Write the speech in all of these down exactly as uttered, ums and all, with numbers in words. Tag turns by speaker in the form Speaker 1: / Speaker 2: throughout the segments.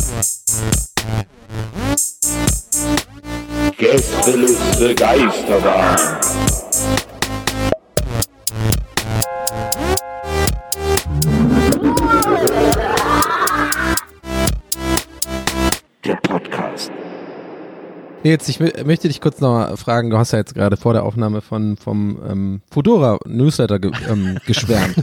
Speaker 1: Gästeliste Geisterbahn. Der Podcast.
Speaker 2: Jetzt, ich möchte dich kurz noch mal fragen, du hast ja jetzt gerade vor der Aufnahme von vom ähm, Foodora Newsletter ge, ähm, geschwärmt.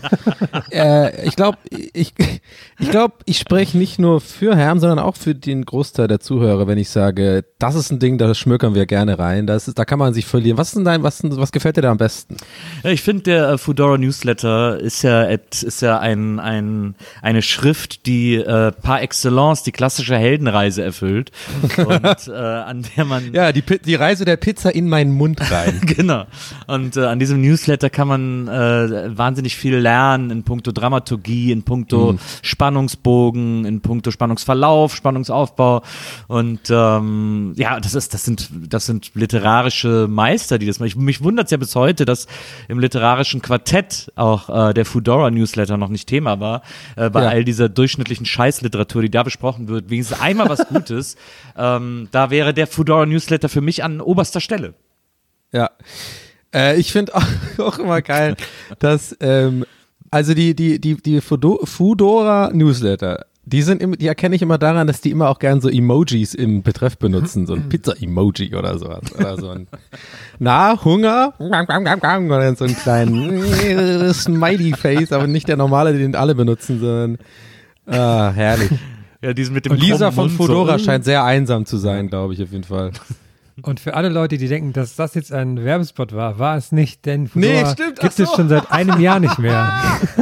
Speaker 2: äh, ich glaube, ich, ich, glaub, ich spreche nicht nur für Herm, sondern auch für den Großteil der Zuhörer, wenn ich sage, das ist ein Ding, da schmökern wir gerne rein, das ist, da kann man sich verlieren. Was ist denn dein, was, was gefällt dir da am besten?
Speaker 3: Ja, ich finde, der äh, Foodora Newsletter ist ja, ist ja ein, ein, eine Schrift, die äh, par excellence die klassische Heldenreise erfüllt und äh, an der man
Speaker 2: Ja, die, die Reise der Pizza in meinen Mund rein.
Speaker 3: Genau. Und äh, an diesem Newsletter kann man äh, wahnsinnig viel lernen in puncto Dramaturgie, in puncto mhm. Spannungsbogen, in puncto Spannungsverlauf, Spannungsaufbau. Und ähm, ja, das ist, das sind, das sind literarische Meister, die das machen. Ich, mich wundert es ja bis heute, dass im literarischen Quartett auch äh, der Foodora Newsletter noch nicht Thema war. Äh, bei ja. all dieser durchschnittlichen Scheißliteratur, die da besprochen wird, wenigstens einmal was Gutes. ähm, da wäre der Foodora Newsletter für mich an oberster Stelle.
Speaker 2: Ja, äh, ich finde auch, auch immer geil, dass ähm, also die die die die Foodora Newsletter, die sind im, die erkenne ich immer daran, dass die immer auch gern so Emojis im Betreff benutzen, so ein Pizza-Emoji oder sowas oder so ein Na Hunger oder so einen kleinen Smiley-Face, aber nicht der normale, den alle benutzen, sondern ah, herrlich.
Speaker 3: Ja, diesen mit dem
Speaker 2: Und Lisa von
Speaker 3: Mund
Speaker 2: Foodora
Speaker 3: so.
Speaker 2: scheint sehr einsam zu sein, glaube ich, auf jeden Fall.
Speaker 4: Und für alle Leute, die denken, dass das jetzt ein Werbespot war, war es nicht, denn Foodora
Speaker 2: nee, stimmt,
Speaker 4: gibt
Speaker 2: so.
Speaker 4: es schon seit einem Jahr nicht mehr.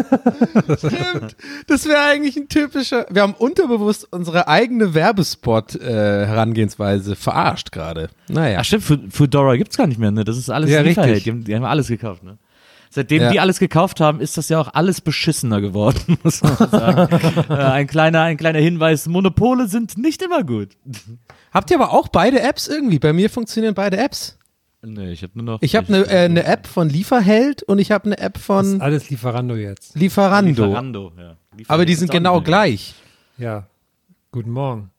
Speaker 2: Stimmt, das wäre eigentlich ein typischer, wir haben unterbewusst unsere eigene Werbespot-Herangehensweise äh, verarscht gerade. Naja.
Speaker 3: Ach stimmt, Foodora gibt's gar nicht mehr, ne? Das ist alles
Speaker 4: ja,
Speaker 3: Lieferheld, die haben, die haben alles gekauft, ne? Seitdem ja. die alles gekauft haben, ist das ja auch alles beschissener geworden, muss man sagen. äh, ein kleiner, ein kleiner Hinweis, Monopole sind nicht immer gut.
Speaker 2: Habt ihr aber auch beide Apps irgendwie? Bei mir funktionieren beide Apps.
Speaker 3: Nee, ich habe nur noch...
Speaker 2: Ich habe eine äh, ne App von Lieferheld und ich habe eine App von...
Speaker 4: Das ist alles Lieferando jetzt.
Speaker 2: Lieferando.
Speaker 3: Lieferando, ja. Lieferando
Speaker 2: aber die sind genau gleich.
Speaker 4: Ja, guten Morgen.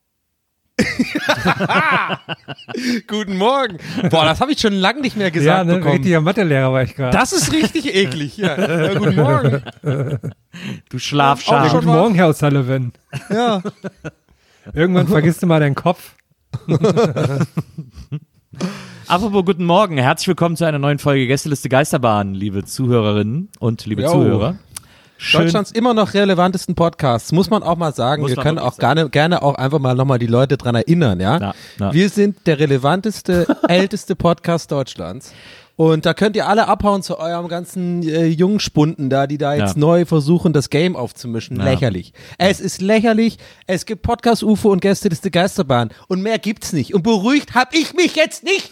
Speaker 2: Guten Morgen. Boah, das habe ich schon lange nicht mehr gesagt
Speaker 4: ja, ne,
Speaker 2: bekommen.
Speaker 4: richtiger Mathelehrer war ich gerade.
Speaker 2: Das ist richtig eklig. Ja. Ja, guten Morgen.
Speaker 3: Du Schlafschaf.
Speaker 4: Ja, guten Morgen, Herr O'Sullivan.
Speaker 2: Ja.
Speaker 4: Irgendwann vergisst du mal deinen Kopf.
Speaker 3: Apropos guten Morgen, herzlich willkommen zu einer neuen Folge Gästeliste Geisterbahn, liebe Zuhörerinnen und liebe
Speaker 2: Jo.
Speaker 3: Zuhörer. Schön.
Speaker 2: Deutschlands immer noch relevantesten Podcasts, muss man auch mal sagen.
Speaker 3: Muss
Speaker 2: Wir können auch
Speaker 3: sagen.
Speaker 2: gerne, gerne auch einfach mal nochmal die Leute dran erinnern, ja?
Speaker 3: Na, na.
Speaker 2: Wir sind der relevanteste, älteste Podcast Deutschlands. Und da könnt ihr alle abhauen zu eurem ganzen äh, Jungspunden da, die da jetzt
Speaker 3: Ja.
Speaker 2: neu versuchen, das Game aufzumischen.
Speaker 3: Ja.
Speaker 2: Lächerlich. Es ist lächerlich. Es gibt Podcast U F O und Gästeliste Geisterbahn. Und mehr gibt's nicht. Und beruhigt hab ich mich jetzt nicht.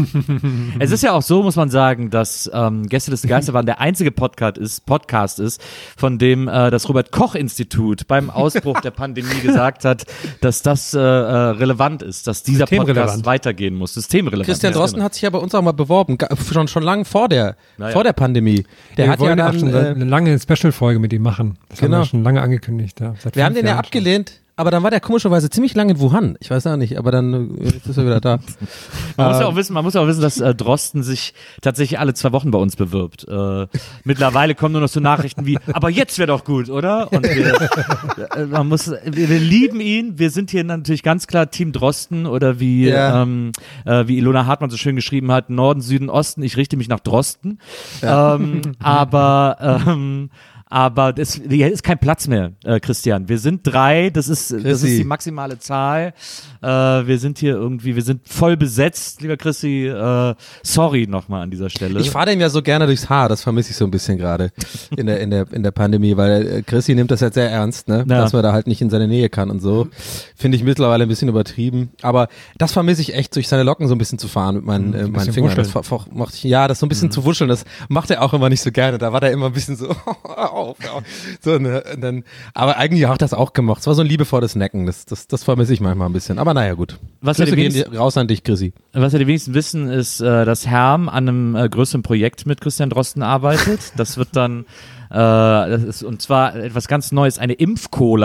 Speaker 3: Es ist ja auch so, muss man sagen, dass ähm, Gästeliste Geisterbahn der einzige Podcast ist, Podcast ist, von dem äh, das Robert-Koch-Institut beim Ausbruch der Pandemie gesagt hat, dass das äh, äh, relevant ist, dass dieser Podcast
Speaker 4: Systemrelevant.
Speaker 3: weitergehen muss. Systemrelevant.
Speaker 2: Christian
Speaker 3: Ja,
Speaker 2: Drosten
Speaker 3: genau.
Speaker 2: hat sich ja bei uns auch mal beworben. Ga- Schon, schon lange vor der,
Speaker 3: Naja.
Speaker 2: vor der Pandemie. Der
Speaker 4: wir
Speaker 2: hat ja
Speaker 4: wollen
Speaker 2: dann,
Speaker 4: auch schon
Speaker 2: äh,
Speaker 4: eine lange Special-Folge mit ihm machen. Das
Speaker 2: Genau.
Speaker 4: haben wir schon lange angekündigt. Ja. Seit
Speaker 2: wir haben
Speaker 4: fünf
Speaker 2: den ja
Speaker 4: Jahren schon.
Speaker 2: abgelehnt, aber dann war der komischerweise ziemlich lange in Wuhan. Ich weiß auch nicht, aber dann äh, jetzt ist er wieder da.
Speaker 3: Man muss ja auch wissen, man muss ja auch wissen, dass äh, Drosten sich tatsächlich alle zwei Wochen bei uns bewirbt. Äh, mittlerweile kommen nur noch so Nachrichten wie, aber jetzt wäre doch gut, oder? Und wir, äh, man muss, wir, wir lieben ihn. Wir sind hier natürlich ganz klar Team Drosten oder wie
Speaker 2: Ja.
Speaker 3: ähm, äh, wie Ilona Hartmann so schön geschrieben hat: Norden, Süden, Osten. Ich richte mich nach Drosten. Ähm, aber ähm, Aber das, hier ist kein Platz mehr, äh, Christian. Wir sind drei, das ist, das ist die maximale Zahl. Äh, wir sind hier irgendwie, wir sind voll besetzt, lieber Chrissy. Äh, sorry nochmal an dieser Stelle.
Speaker 2: Ich fahre dem ja so gerne durchs Haar, das vermisse ich so ein bisschen gerade in der, in der, in der Pandemie, weil äh, Chrissy nimmt das jetzt sehr ernst, ne?
Speaker 3: Ja.
Speaker 2: Dass man da halt nicht in seine Nähe kann und so. Finde ich mittlerweile ein bisschen übertrieben. Aber das vermisse ich echt, durch seine Locken so ein bisschen zu fahren mit meinen, äh, meinen Fingern. Das ver- ver- macht ich, ja, das so ein bisschen mhm. zu wuscheln, das macht er auch immer nicht so gerne. Da war der immer ein bisschen so, auf, auf. So, ne, und dann, aber eigentlich hat das auch gemacht. Es war so ein liebevolles Necken. Das, das, das vermisse ich manchmal ein bisschen. Aber naja, gut.
Speaker 3: Was
Speaker 2: Grüße
Speaker 3: ja
Speaker 2: gehen
Speaker 3: wenigsten-
Speaker 2: die- raus an dich, Chrissy.
Speaker 3: Was ja die wenigsten wissen, ist, äh, dass Herm an einem äh, größeren Projekt mit Christian Drosten arbeitet. Das wird dann, äh, das ist, und zwar etwas ganz Neues, eine Impfcola.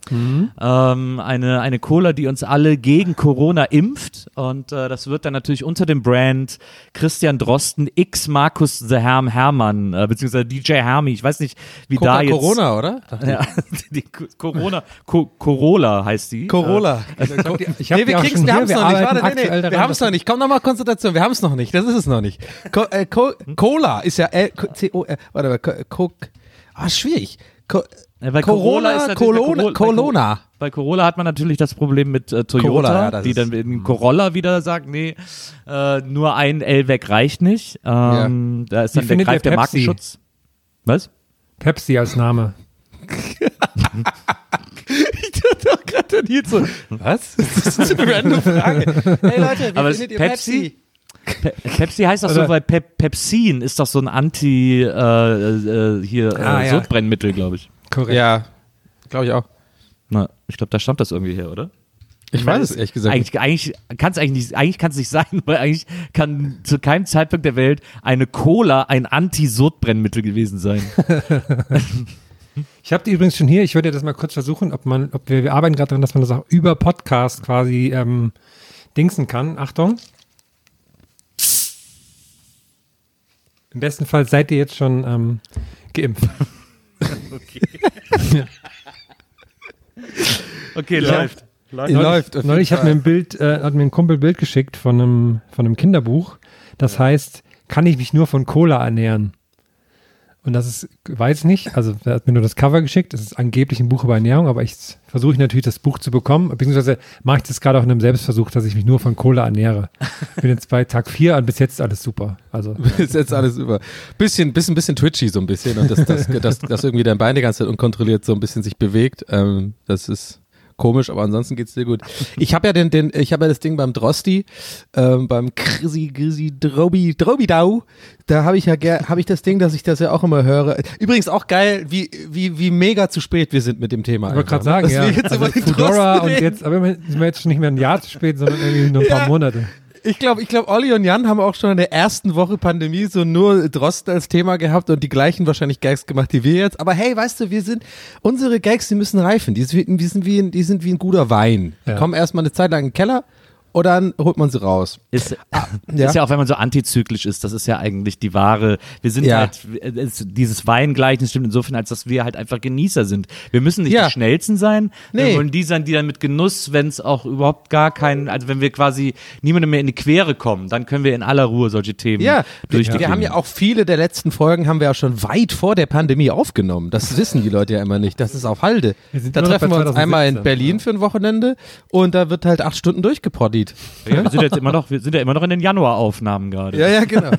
Speaker 3: Mhm. Ähm, eine, eine Cola, die uns alle gegen Corona impft. Und äh, das wird dann natürlich unter dem Brand Christian Drosten x Markus the Herm Hermann, äh, beziehungsweise D J Hermi. Ich weiß nicht, wie
Speaker 2: Coca
Speaker 3: da jetzt.
Speaker 2: Corona, oder?
Speaker 3: Ja, die Corona, Co Corolla heißt die.
Speaker 2: Corolla.
Speaker 4: Ich hab
Speaker 2: Nee,
Speaker 4: die
Speaker 2: wir
Speaker 4: auch
Speaker 2: kriegen's,
Speaker 4: schon
Speaker 2: wir
Speaker 4: hier,
Speaker 2: haben's
Speaker 4: wir
Speaker 2: noch nicht.
Speaker 4: arbeiten
Speaker 2: Warte, nee,
Speaker 4: aktuell
Speaker 2: nee,
Speaker 4: daran,
Speaker 2: wir haben's noch nicht. Komm nochmal Konzentration, wir haben's noch nicht. Das ist es noch nicht. Co äh, Co Cola ist ja L C O äh, warte mal, Co Co ah, schwierig. Co
Speaker 3: Ja, bei
Speaker 2: Corona,
Speaker 3: ist natürlich-
Speaker 2: Corona,
Speaker 3: bei Corolla-
Speaker 2: Corona.
Speaker 3: Bei Corolla hat man natürlich das Problem mit äh, Toyota,
Speaker 2: Corolla, ja, das
Speaker 3: die
Speaker 2: ist-
Speaker 3: dann in Corolla wieder sagt, nee, äh, nur ein L weg reicht nicht. Ähm, Da ist
Speaker 4: Wie
Speaker 3: dann der
Speaker 4: findet
Speaker 3: greift
Speaker 4: ihr
Speaker 3: der
Speaker 4: Pepsi?
Speaker 3: Markenschutz. Was?
Speaker 4: Pepsi als Name.
Speaker 2: Ich dachte doch gerade an so, was? Das ist eine random Frage. Hey Leute, wie
Speaker 3: Aber
Speaker 2: findet ihr
Speaker 3: Pepsi?
Speaker 2: Pepsi?
Speaker 3: Pe Pepsi heißt doch so,
Speaker 4: Oder-
Speaker 3: weil Pe Pepsin ist doch so ein Anti äh, äh, hier äh,
Speaker 4: Ah, ja.
Speaker 3: Sodbrennmittel, glaube ich.
Speaker 4: Korrekt.
Speaker 2: Ja, glaube ich auch.
Speaker 3: Na, ich glaube, da stammt das irgendwie her, oder?
Speaker 2: Ich weiß es ehrlich gesagt nicht.
Speaker 3: Eigentlich, eigentlich kann es eigentlich nicht, eigentlich kann es nicht sein, weil eigentlich kann zu keinem Zeitpunkt der Welt eine Cola ein Anti-Sodbrennmittel gewesen sein.
Speaker 4: Ich habe die übrigens schon hier. Ich würde das mal kurz versuchen, ob man, ob wir, wir arbeiten gerade daran, dass man das auch über Podcast quasi ähm, dingsen kann. Achtung. Im besten Fall seid ihr jetzt schon ähm, geimpft.
Speaker 3: Okay,
Speaker 4: Ja.
Speaker 3: läuft.
Speaker 2: Läuft. Läuft auf
Speaker 4: Neulich
Speaker 2: jeden
Speaker 4: hat mir,
Speaker 2: Fall.
Speaker 4: ein Bild, äh, hat mir ein Kumpel ein Bild geschickt von einem, von einem Kinderbuch. Das heißt, kann ich mich nur von Cola ernähren? Und das ist, weiß nicht, also er hat mir nur das Cover geschickt, das ist angeblich ein Buch über Ernährung, aber ich versuche natürlich das Buch zu bekommen, beziehungsweise mache ich das gerade auch in einem Selbstversuch, dass ich mich nur von Cola ernähre. Ich bin jetzt bei Tag vier und bis jetzt alles super. Also
Speaker 2: Ist jetzt alles über. Bisschen, bisschen, bisschen twitchy so ein bisschen und dass das, das, das irgendwie dein Bein die ganze Zeit unkontrolliert so ein bisschen sich bewegt. Ähm, das ist komisch, aber ansonsten geht's dir gut. Ich habe ja den, den, ich habe ja das Ding beim Drosti, ähm, beim Krisi, Grisi, Drobi, Drobidau. Da habe ich ja ger, habe ich das Ding, dass ich das ja auch immer höre. Übrigens auch geil, wie, wie, wie mega zu spät wir sind mit dem Thema.
Speaker 4: ich wollte gerade
Speaker 2: einfach,
Speaker 4: sagen,
Speaker 2: dass
Speaker 4: ja,
Speaker 2: wir jetzt
Speaker 4: also
Speaker 2: über den
Speaker 4: Foodora
Speaker 2: Drosten
Speaker 4: und
Speaker 2: reden.
Speaker 4: jetzt, aber immerhin sind wir jetzt schon nicht mehr ein Jahr zu spät, sondern irgendwie nur ein paar
Speaker 2: Ja.
Speaker 4: Monate.
Speaker 2: Ich glaube, ich glaube, Olli und Jan haben auch schon in der ersten Woche Pandemie so nur Drosten als Thema gehabt und die gleichen wahrscheinlich Gags gemacht, die wir jetzt. Aber hey, weißt du, wir sind, unsere Gags, die müssen reifen. Die sind, die sind, wie, ein, die sind wie ein guter Wein. Die
Speaker 4: Ja.
Speaker 2: kommen erstmal eine Zeit lang in den Keller und dann holt man sie raus.
Speaker 3: Ist,
Speaker 2: ja.
Speaker 3: ist ja auch, wenn man so antizyklisch ist, das ist ja eigentlich die wahre, wir sind
Speaker 2: Ja.
Speaker 3: halt, es, dieses Weingleichnis stimmt insofern, als dass wir halt einfach Genießer sind. Wir müssen nicht
Speaker 2: Ja.
Speaker 3: die Schnellsten sein,
Speaker 2: Nee.
Speaker 3: wir wollen die sein, die dann mit Genuss, wenn es auch überhaupt gar keinen, also wenn wir quasi niemandem mehr in die Quere kommen, dann können wir in aller Ruhe solche Themen
Speaker 2: Ja, wir,
Speaker 3: durchgehen.
Speaker 2: wir haben ja auch viele der letzten Folgen haben wir ja schon weit vor der Pandemie aufgenommen. Das wissen die Leute ja immer nicht. Das ist auf Halde.
Speaker 4: Wir sind
Speaker 2: Da
Speaker 4: immer noch
Speaker 2: treffen
Speaker 4: bei
Speaker 2: wir uns einmal in
Speaker 4: zweitausendsiebzehn,
Speaker 2: Berlin für ein Wochenende und da wird halt acht Stunden durchgepoddied.
Speaker 3: Ja, wir sind jetzt immer noch, wir sind ja immer noch in den Januaraufnahmen gerade.
Speaker 2: Ja, ja, genau.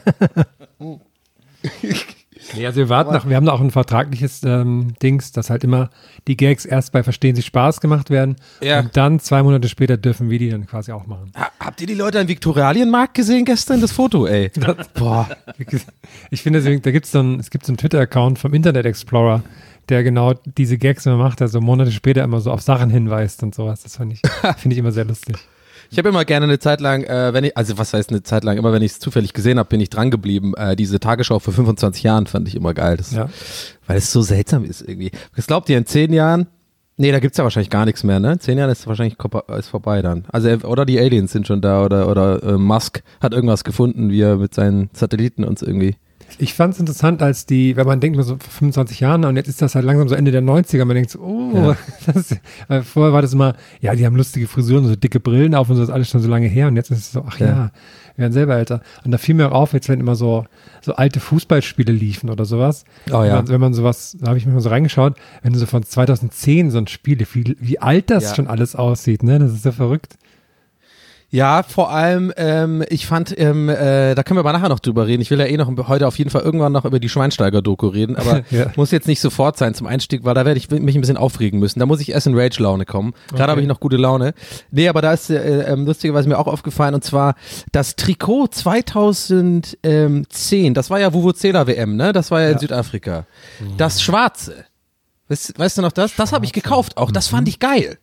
Speaker 4: Nee, also wir warten noch, wir haben da auch ein vertragliches ähm, Dings, dass halt immer die Gags erst bei Verstehen Sie Spaß gemacht werden
Speaker 2: Ja.
Speaker 4: und dann zwei Monate später dürfen wir die dann quasi auch machen.
Speaker 2: Ha- Habt ihr die Leute am Viktualienmarkt gesehen gestern? Das Foto, ey. Boah.
Speaker 4: Ich finde, deswegen, da gibt's so ein, es gibt so einen Twitter-Account vom Internet Explorer, der genau diese Gags immer macht, der so Monate später immer so auf Sachen hinweist und sowas. Das finde ich, finde ich immer sehr lustig.
Speaker 2: Ich habe immer gerne eine Zeit lang, äh, wenn ich, also was heißt eine Zeit lang, immer wenn ich es zufällig gesehen habe, bin ich dran geblieben. Äh, diese Tagesschau vor fünfundzwanzig Jahren fand ich immer geil. Das,
Speaker 4: Ja.
Speaker 2: Weil es so seltsam ist irgendwie. Was glaubt ihr, in zehn Jahren? Nee, da gibt's ja wahrscheinlich gar nichts mehr, ne? In zehn Jahren ist wahrscheinlich kompa- ist vorbei dann. Also oder die Aliens sind schon da oder oder äh, Musk hat irgendwas gefunden, wie er mit seinen Satelliten uns irgendwie.
Speaker 4: Ich fand es interessant, als die, wenn man denkt, so vor fünfundzwanzig Jahren, und jetzt ist das halt langsam so Ende der neunziger, man denkt so, oh,
Speaker 2: Ja.
Speaker 4: das ist, weil vorher war das immer, ja, die haben lustige Frisuren, so dicke Brillen auf und so, das ist alles schon so lange her, und jetzt ist es so, ach ja,
Speaker 2: Ja.
Speaker 4: wir werden selber älter. Und da fiel mir auch auf, jetzt wenn immer so, so alte Fußballspiele liefen oder sowas.
Speaker 2: Oh ja.
Speaker 4: Wenn man, wenn man sowas, da habe ich mir mal so reingeschaut, wenn du so von zweitausendzehn so ein Spiel, wie, wie alt das
Speaker 2: Ja.
Speaker 4: schon alles aussieht, ne, das ist so verrückt.
Speaker 2: Ja, vor allem, ähm, ich fand, ähm, äh, da können wir aber nachher noch drüber reden. Ich will ja eh noch heute auf jeden Fall irgendwann noch über die Schweinsteiger-Doku reden, aber
Speaker 4: Ja.
Speaker 2: muss jetzt nicht sofort sein zum Einstieg, weil da werde ich mich ein bisschen aufregen müssen. Da muss ich erst in Rage-Laune kommen. Gerade
Speaker 4: Okay.
Speaker 2: habe ich noch gute Laune. Nee, aber da ist äh, ähm, lustigerweise mir auch aufgefallen, und zwar das Trikot zweitausendzehn, das war ja Vuvuzela-W M, ne? Das war ja in
Speaker 4: Ja.
Speaker 2: Südafrika. Das Schwarze. Weißt, weißt du noch das? Das habe ich gekauft auch. Das fand ich geil.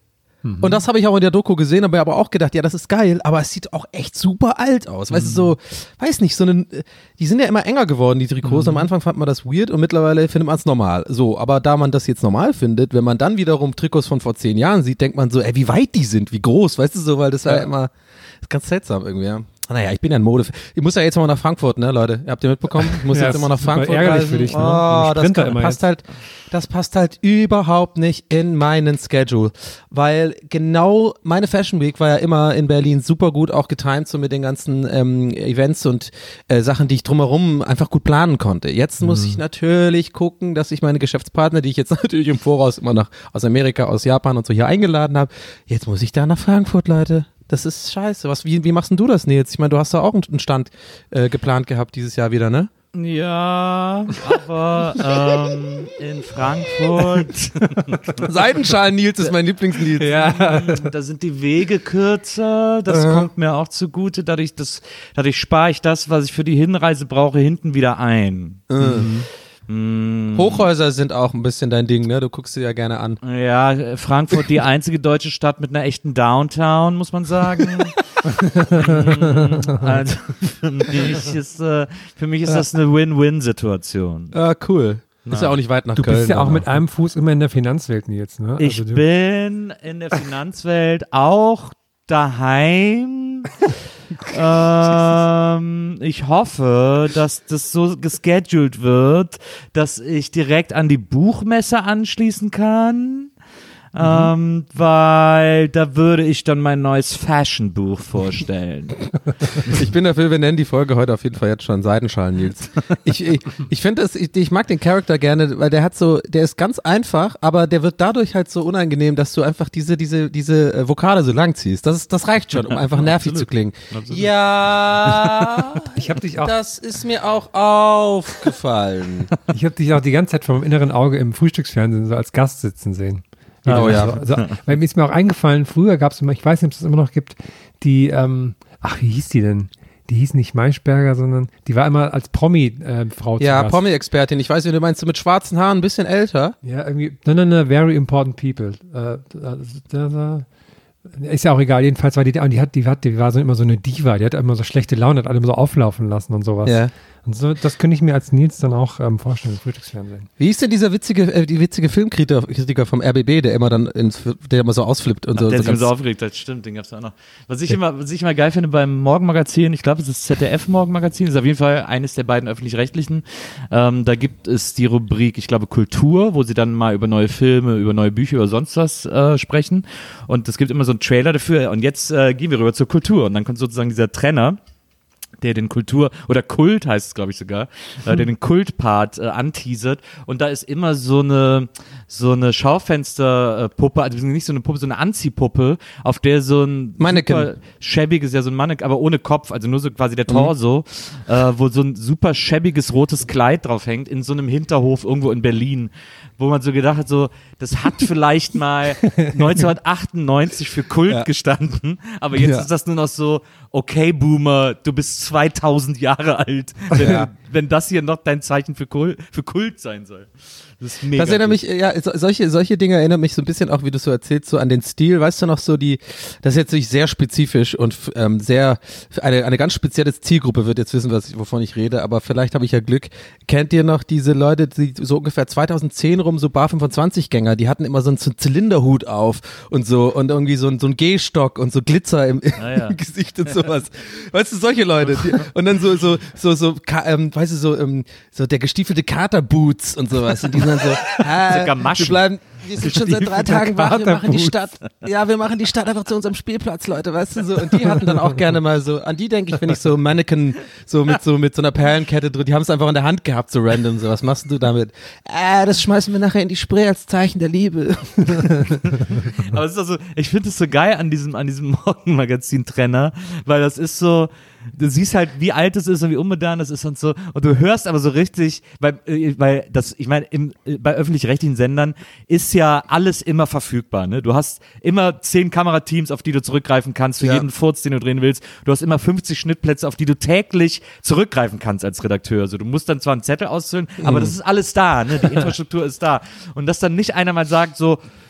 Speaker 2: Und das habe ich auch in der Doku gesehen, aber aber auch gedacht, ja, das ist geil, aber es sieht auch echt super alt aus. Weißt du, so, weiß nicht, so eine, die sind ja immer enger geworden, die Trikots. Am Anfang fand man das weird und mittlerweile findet man es normal. So, aber da man das jetzt normal findet, wenn man dann wiederum Trikots von vor zehn Jahren sieht, denkt man so, ey, wie weit die sind, wie groß, weißt du so, weil das war ja immer, das ist ganz seltsam irgendwie, ja. Naja, ich bin ja ein Mode. Ich muss ja jetzt mal nach Frankfurt, ne, Leute? Habt ihr mitbekommen? Ich muss
Speaker 4: Ja,
Speaker 2: jetzt immer nach
Speaker 4: ist super
Speaker 2: Frankfurt
Speaker 4: ärgerlich
Speaker 2: reisen.
Speaker 4: für dich, ne?
Speaker 2: Oh,
Speaker 4: Du
Speaker 2: das
Speaker 4: Sprinter
Speaker 2: kann,
Speaker 4: immer
Speaker 2: passt
Speaker 4: jetzt.
Speaker 2: halt, das passt halt überhaupt nicht in meinen Schedule, weil genau meine Fashion Week war ja immer in Berlin super gut auch getimed, so mit den ganzen ähm, Events und äh, Sachen, die ich drumherum einfach gut planen konnte. Jetzt muss
Speaker 4: Mhm.
Speaker 2: ich natürlich gucken, dass ich meine Geschäftspartner, die ich jetzt natürlich im Voraus immer nach aus Amerika, aus Japan und so hier eingeladen habe, jetzt muss ich da nach Frankfurt, Leute. Das ist scheiße. Was, wie, wie machst denn du das, Nils? Ich meine, du hast da auch einen Stand äh, geplant gehabt dieses Jahr wieder, ne?
Speaker 3: Ja, aber ähm, in Frankfurt,
Speaker 2: Seidenschalen Nils ist mein Lieblings-Nils.
Speaker 4: Ja.
Speaker 3: da sind die Wege kürzer, das
Speaker 2: Äh.
Speaker 3: kommt mir auch zugute, dadurch, das, dadurch spare ich das, was ich für die Hinreise brauche, hinten wieder ein. Mm.
Speaker 2: Hochhäuser sind auch ein bisschen dein Ding, ne? Du guckst sie ja gerne an.
Speaker 3: Ja, Frankfurt, die einzige deutsche Stadt mit einer echten Downtown, muss man sagen. Also für mich ist, äh, für mich ist das eine Win-Win-Situation.
Speaker 2: Ah, cool. Ist ja auch nicht weit nach
Speaker 4: Du
Speaker 2: Köln.
Speaker 4: bist ja auch
Speaker 2: aber-
Speaker 4: mit einem Fuß immer in der Finanzwelt, Nils, ne?
Speaker 3: Ich
Speaker 4: Also du-
Speaker 3: bin in der Finanzwelt auch daheim. ähm, ich hoffe, dass das so gescheduled wird, dass ich direkt an die Buchmesse anschließen kann. Ähm, weil da würde ich dann mein neues Fashion-Buch vorstellen.
Speaker 2: Ich bin dafür, wir nennen die Folge heute auf jeden Fall jetzt schon Seidenschalen, Nils. Ich, ich, ich finde das, ich, ich mag den Charakter gerne, weil der hat so, der ist ganz einfach, aber der wird dadurch halt so unangenehm, dass du einfach diese, diese, diese äh, Vokale so lang ziehst. Das ist, das reicht schon, um einfach nervig zu klingen. Ja,
Speaker 4: Ich habe dich auch,
Speaker 2: das ist mir auch aufgefallen.
Speaker 4: ich habe dich auch die ganze Zeit vom inneren Auge im Frühstücksfernsehen so als Gast sitzen sehen.
Speaker 2: Oh ja.
Speaker 4: Also, also, weil mir ist mir auch eingefallen, früher gab es immer, ich weiß nicht, ob es das immer noch gibt, die, ähm, ach, wie hieß die denn? Die hieß nicht Maischberger, sondern die war immer als Promi-Frau
Speaker 2: Ja,
Speaker 4: zu Gast.
Speaker 2: Promi-Expertin. Ich weiß nicht, du meinst du mit schwarzen Haaren, ein bisschen älter?
Speaker 4: Ja, irgendwie, no, no, no, very important people. Äh, da, da, da, ist ja auch egal, jedenfalls war die, und die hat, die hat, die war so immer so eine Diva, die hat immer so schlechte Laune, hat alle immer so auflaufen lassen und sowas.
Speaker 2: Ja.
Speaker 4: Und so, das könnte ich mir als Nils dann auch ähm, vorstellen, im Frühstücksfernsehen.
Speaker 2: Wie ist denn dieser witzige, äh, die witzige Filmkritiker Kritiker vom R B B, der immer dann ins, der immer so ausflippt und so.
Speaker 3: Der
Speaker 2: so
Speaker 3: sich immer
Speaker 2: ganz-
Speaker 3: so aufgeregt hat, stimmt, den gab's auch noch. Was ich immer, was ich immer geil finde beim Morgenmagazin, ich glaube, es ist Z D F-Morgenmagazin, ist auf jeden Fall eines der beiden öffentlich-rechtlichen. Ähm, da gibt es die Rubrik, ich glaube, Kultur, wo sie dann mal über neue Filme, über neue Bücher, über sonst was äh, sprechen. Und es gibt immer so einen Trailer dafür. Und jetzt äh, gehen wir rüber zur Kultur. Und dann kommt sozusagen dieser Trenner, der den Kultur, oder Kult heißt es, glaube ich sogar, äh, der den Kultpart äh, anteasert. Und da ist immer so eine, so eine Schaufensterpuppe, also nicht so eine Puppe, so eine Anziehpuppe, auf der so ein
Speaker 2: Mannequin.
Speaker 3: super schäbiges, ja so ein Mannequin, aber ohne Kopf, also nur so quasi der Torso, äh, wo so ein super schäbiges rotes Kleid drauf hängt, in so einem Hinterhof irgendwo in Berlin, wo man so gedacht hat, so, das hat vielleicht mal neunzehnhundertachtundneunzig für Kult
Speaker 2: Ja.
Speaker 3: gestanden, aber jetzt
Speaker 2: Ja.
Speaker 3: ist das nur noch so, okay, Boomer, du bist zweitausend Jahre alt, wenn,
Speaker 2: Ja.
Speaker 3: wenn das hier noch dein Zeichen für Kult, für Kult sein soll. Das ist mega.
Speaker 2: Das erinnert
Speaker 3: gut.
Speaker 2: mich, ja, so, solche, solche Dinge erinnern mich so ein bisschen auch, wie du so erzählst, so an den Stil. Weißt du noch so die, das ist jetzt nicht sehr spezifisch und f- ähm, sehr, eine, eine ganz spezielle Zielgruppe wird jetzt wissen, was ich, wovon ich rede, aber vielleicht habe ich ja Glück. Kennt ihr noch diese Leute, die so ungefähr zweitausendzehn rum, so Bar fünfundzwanzig-Gänger, die hatten immer so einen, so einen Zylinderhut auf und so und irgendwie so, ein, so ein Gehstock und so Glitzer im,
Speaker 3: Ah, ja.
Speaker 2: im Gesicht und sowas. Weißt du, solche Leute. Die, und dann so, so, so, so, ka- ähm, weißt du, so, ähm, so der gestiefelte Katerboots und sowas. Und die sind dann so, ah,
Speaker 3: So Gamaschen.
Speaker 2: wir bleiben, wir sind schon seit drei
Speaker 4: Gestiefelte
Speaker 2: Tagen wach, wir machen die
Speaker 4: Katerboots.
Speaker 2: Stadt, ja, wir machen die Stadt einfach zu unserem Spielplatz, Leute, weißt du, so. Und die hatten dann auch gerne mal so, an die denke ich, wenn ich so Mannequin, so mit so, mit so einer Perlenkette drin, die haben es einfach in der Hand gehabt, so random, so, was machst du damit? Ah, das schmeißen wir nachher in die Spree als Zeichen der Liebe.
Speaker 3: Aber es ist also, ich finde es so geil an diesem, an diesem Morgenmagazin-Trenner, weil das ist so, du siehst halt, wie alt es ist und wie unmodern es ist und so, und du hörst aber so richtig, weil, äh, weil das, ich meine, im, äh, bei öffentlich-rechtlichen Sendern ist ja alles immer verfügbar, ne? Du hast immer zehn Kamerateams, auf die du zurückgreifen kannst, für
Speaker 2: Ja.
Speaker 3: jeden Furz, den du drehen willst. Du hast immer fünfzig Schnittplätze, auf die du täglich zurückgreifen kannst als Redakteur. Also du musst dann zwar einen Zettel ausfüllen, aber das ist alles da, ne? Die Infrastruktur ist da. Und dass dann nicht einer mal sagt so,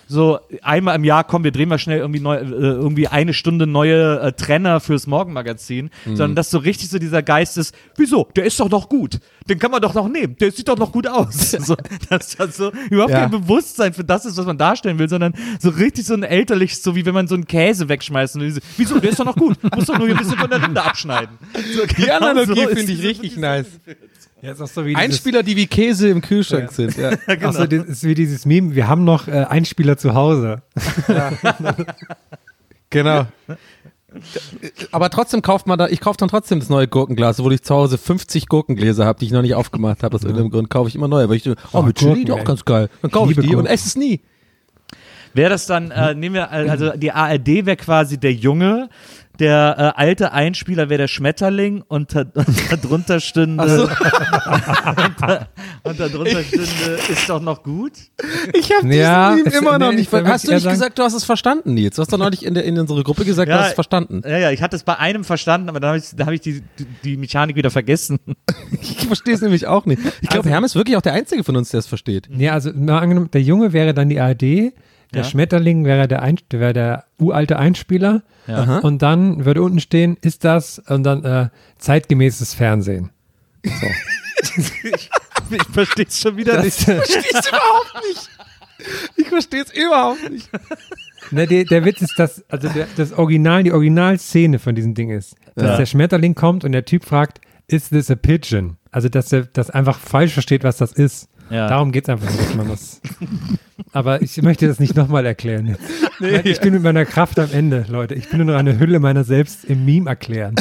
Speaker 3: so einmal im Jahr, komm, wir drehen mal schnell irgendwie, neu, äh, irgendwie eine Stunde neue äh, Trenner fürs Morgenmagazin, mhm. sondern dass so richtig so dieser Geist ist, wieso, der ist doch noch gut, den kann man doch noch nehmen, der sieht doch noch gut aus. so, dass das so überhaupt ja. kein Bewusstsein für das ist, was man darstellen will, sondern so richtig so ein elterliches, so wie wenn man so einen Käse wegschmeißt und diese, wieso, der ist doch noch gut, muss doch nur ein bisschen von der Rinde abschneiden. So,
Speaker 2: die genau Analogie so finde ich richtig nice.
Speaker 4: Ja, ist auch so wie
Speaker 2: Einspieler, die wie Käse im Kühlschrank ja. sind. Ja.
Speaker 4: Ja, genau. Achso, das ist wie dieses Meme, wir haben noch äh, Einspieler zu Hause.
Speaker 2: Ja. Genau. Aber trotzdem kauft man da, ich kaufe dann trotzdem das neue Gurkenglas, obwohl ich zu Hause fünfzig Gurkengläser habe, die ich noch nicht aufgemacht habe. Aus ja. irgendeinem Grund kaufe ich immer neue, weil ich, oh, oh mit Chili, auch ganz geil. Dann kaufe ich, ich die Gurken. Und esse es nie.
Speaker 3: Wäre das dann, äh, nehmen wir, also die A R D wäre quasi der Junge, der äh, alte Einspieler wäre der Schmetterling und, da, und darunter stünde so. und, da, und darunter stünde ist doch noch gut.
Speaker 2: Ich habe diesen
Speaker 4: ja,
Speaker 2: Meme immer noch
Speaker 4: nee,
Speaker 2: nicht verstanden. Hast du nicht sagen? gesagt, du hast es verstanden, Nils? Du hast doch neulich in, der, in unserer Gruppe gesagt, ja, du hast es verstanden.
Speaker 3: Ja, ja, ich hatte es bei einem verstanden, aber dann habe ich, da hab ich die, die, die Mechanik wieder vergessen.
Speaker 2: Ich verstehe es nämlich auch nicht. Ich glaube, also, Herm ist wirklich auch der Einzige von uns, der es versteht.
Speaker 4: Ja, also mal angenommen, der Junge wäre dann die A R D, der ja. Schmetterling wäre der, Ein, wäre der uralte Einspieler. Ja. Und dann würde unten stehen, ist das, und dann äh, zeitgemäßes Fernsehen. So.
Speaker 3: ich ich verstehe es schon wieder
Speaker 2: das,
Speaker 3: nicht.
Speaker 2: Ich verstehe es überhaupt nicht. Ich verstehe es überhaupt nicht.
Speaker 4: Ne, der, der Witz ist, dass also der, das Original, die Originalszene von diesem Ding ist, dass ja. der Schmetterling kommt und der Typ fragt, is this a pigeon? Also, dass er das einfach falsch versteht, was das ist. Ja. Darum geht es einfach so, dass man das. Aber ich möchte das nicht nochmal erklären jetzt. Nee, ich bin mit meiner Kraft am Ende, Leute. Ich bin nur noch eine Hülle meiner selbst im Meme erklären.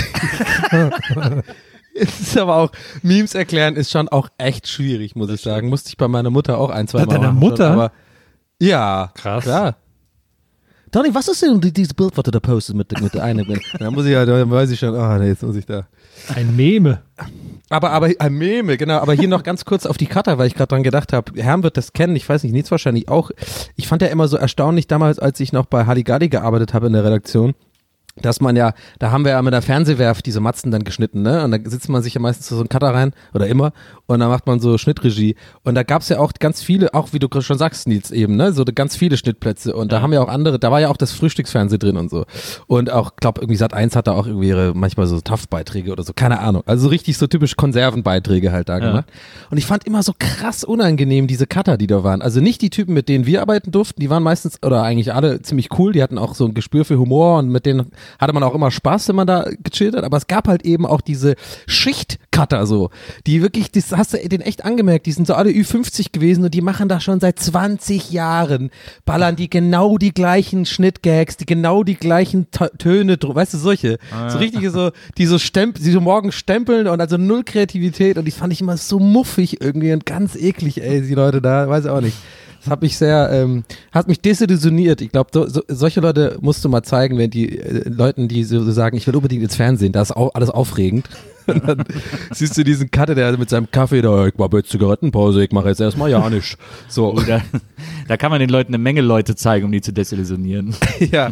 Speaker 2: Es ist aber auch, Memes erklären ist schon auch echt schwierig, muss ich sagen. Musste ich bei meiner Mutter auch ein, zwei Mal
Speaker 4: machen. Deiner Mutter?
Speaker 2: Aber ja.
Speaker 4: Krass.
Speaker 2: Klar. Donny, was ist denn dieses Bild, was du da postest mit, mit der einen? Da muss ich ja, da weiß ich schon, ah, oh, nee, jetzt muss ich da.
Speaker 4: Ein Meme.
Speaker 2: Aber, aber, ein Meme, genau. Aber hier noch ganz kurz auf die Cutter, weil ich gerade dran gedacht habe, Herm wird das kennen, ich weiß nicht, Nils wahrscheinlich auch. Ich fand ja immer so erstaunlich damals, als ich noch bei Halligalli gearbeitet habe in der Redaktion, dass man ja, da haben wir ja mit der Fernsehwerft diese Matzen dann geschnitten, ne? Und da sitzt man sich ja meistens so einen Cutter rein, oder immer, und dann macht man so Schnittregie. Und da gab's ja auch ganz viele, auch wie du schon sagst, Nils, eben, ne? So ganz viele Schnittplätze. Und da haben ja auch andere, da war ja auch das Frühstücksfernsehen drin und so. Und auch, glaub, irgendwie Sat eins hat da auch irgendwie ihre, manchmal so T A F-Beiträge oder so, keine Ahnung. Also so richtig so typisch Konservenbeiträge halt da ja. gemacht. Und ich fand immer so krass unangenehm diese Cutter, die da waren. Also nicht die Typen, mit denen wir arbeiten durften, die waren meistens, oder eigentlich alle ziemlich cool, die hatten auch so ein Gespür für Humor und mit denen hatte man auch immer Spaß, wenn man da gechillt hat, aber es gab halt eben auch diese Schichtcutter so, die wirklich, das hast du den echt angemerkt, die sind so alle Ü fünfzig gewesen und die machen da schon seit zwanzig Jahren, ballern die genau die gleichen Schnittgags, die genau die gleichen T- Töne, weißt du, solche, ah, so richtige so, die so stempeln, die so morgen stempeln und also null Kreativität und die fand ich immer so muffig irgendwie und ganz eklig, ey, die Leute da, weiß ich auch nicht. Das hat mich sehr, ähm, hat mich desillusioniert. Ich glaube, so, so, solche Leute musst du mal zeigen, wenn die äh, Leuten, die so, so sagen, ich will unbedingt ins Fernsehen, da ist auch alles aufregend. Und dann siehst du diesen Cutter, der mit seinem Kaffee da, ich mache jetzt Zigarettenpause, ich mache jetzt erstmal ja nicht. So.
Speaker 3: Oh, da, da kann man den Leuten eine Menge Leute zeigen, um die zu desillusionieren.
Speaker 2: Ja,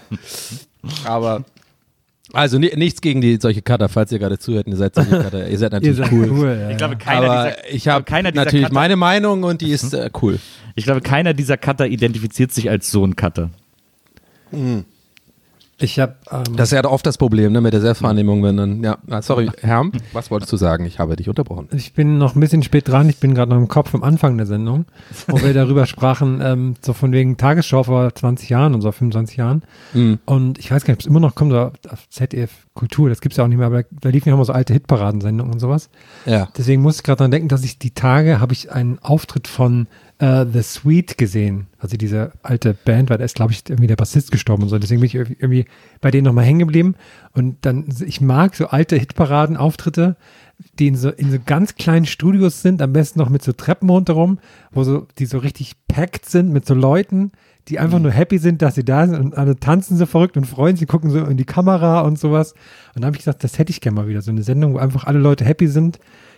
Speaker 2: aber also ni- nichts gegen die solche Cutter, falls ihr gerade zuhört, ihr seid solche Cutter, ihr seid natürlich ihr seid
Speaker 4: cool.
Speaker 2: cool
Speaker 4: ja.
Speaker 3: Ich glaube, keiner
Speaker 2: aber
Speaker 3: dieser,
Speaker 2: ich habe natürlich
Speaker 3: Cutter,
Speaker 2: meine Meinung und die ist äh, cool.
Speaker 3: Ich glaube, keiner dieser Cutter identifiziert sich als so ein Cutter.
Speaker 2: Mhm.
Speaker 4: Ich habe ähm,
Speaker 2: das ist ja oft das Problem, ne, mit der Selbstwahrnehmung, wenn dann, ja, sorry, Herm, was wolltest du sagen? Ich habe dich unterbrochen.
Speaker 4: Ich bin noch ein bisschen spät dran, ich bin gerade noch im Kopf am Anfang der Sendung, wo wir darüber sprachen, ähm, so von wegen Tagesschau vor zwanzig Jahren und so fünfundzwanzig Jahren. Mhm. Und ich weiß gar nicht, ob es immer noch kommt, oder auf Z D F Kultur, das gibt's ja auch nicht mehr, aber da liefen ja immer so alte Hitparadensendungen und sowas.
Speaker 2: Ja.
Speaker 4: Deswegen muss ich gerade dran denken, dass ich die Tage, habe ich einen Auftritt von Uh, The Sweet gesehen, also diese alte Band, weil da ist, glaube ich, irgendwie der Bassist gestorben und so, deswegen bin ich irgendwie bei denen nochmal hängen geblieben und dann, ich mag so alte Hitparaden-Auftritte, die in so, in so ganz kleinen Studios sind, am besten noch mit so Treppen rundherum, wo so, die so richtig packed sind mit so Leuten, die einfach nur happy sind, dass sie da sind und alle tanzen so verrückt und freuen sich, gucken so in die Kamera und sowas und dann habe ich gesagt, das hätte ich gerne mal wieder, so eine Sendung, wo einfach alle Leute happy sind,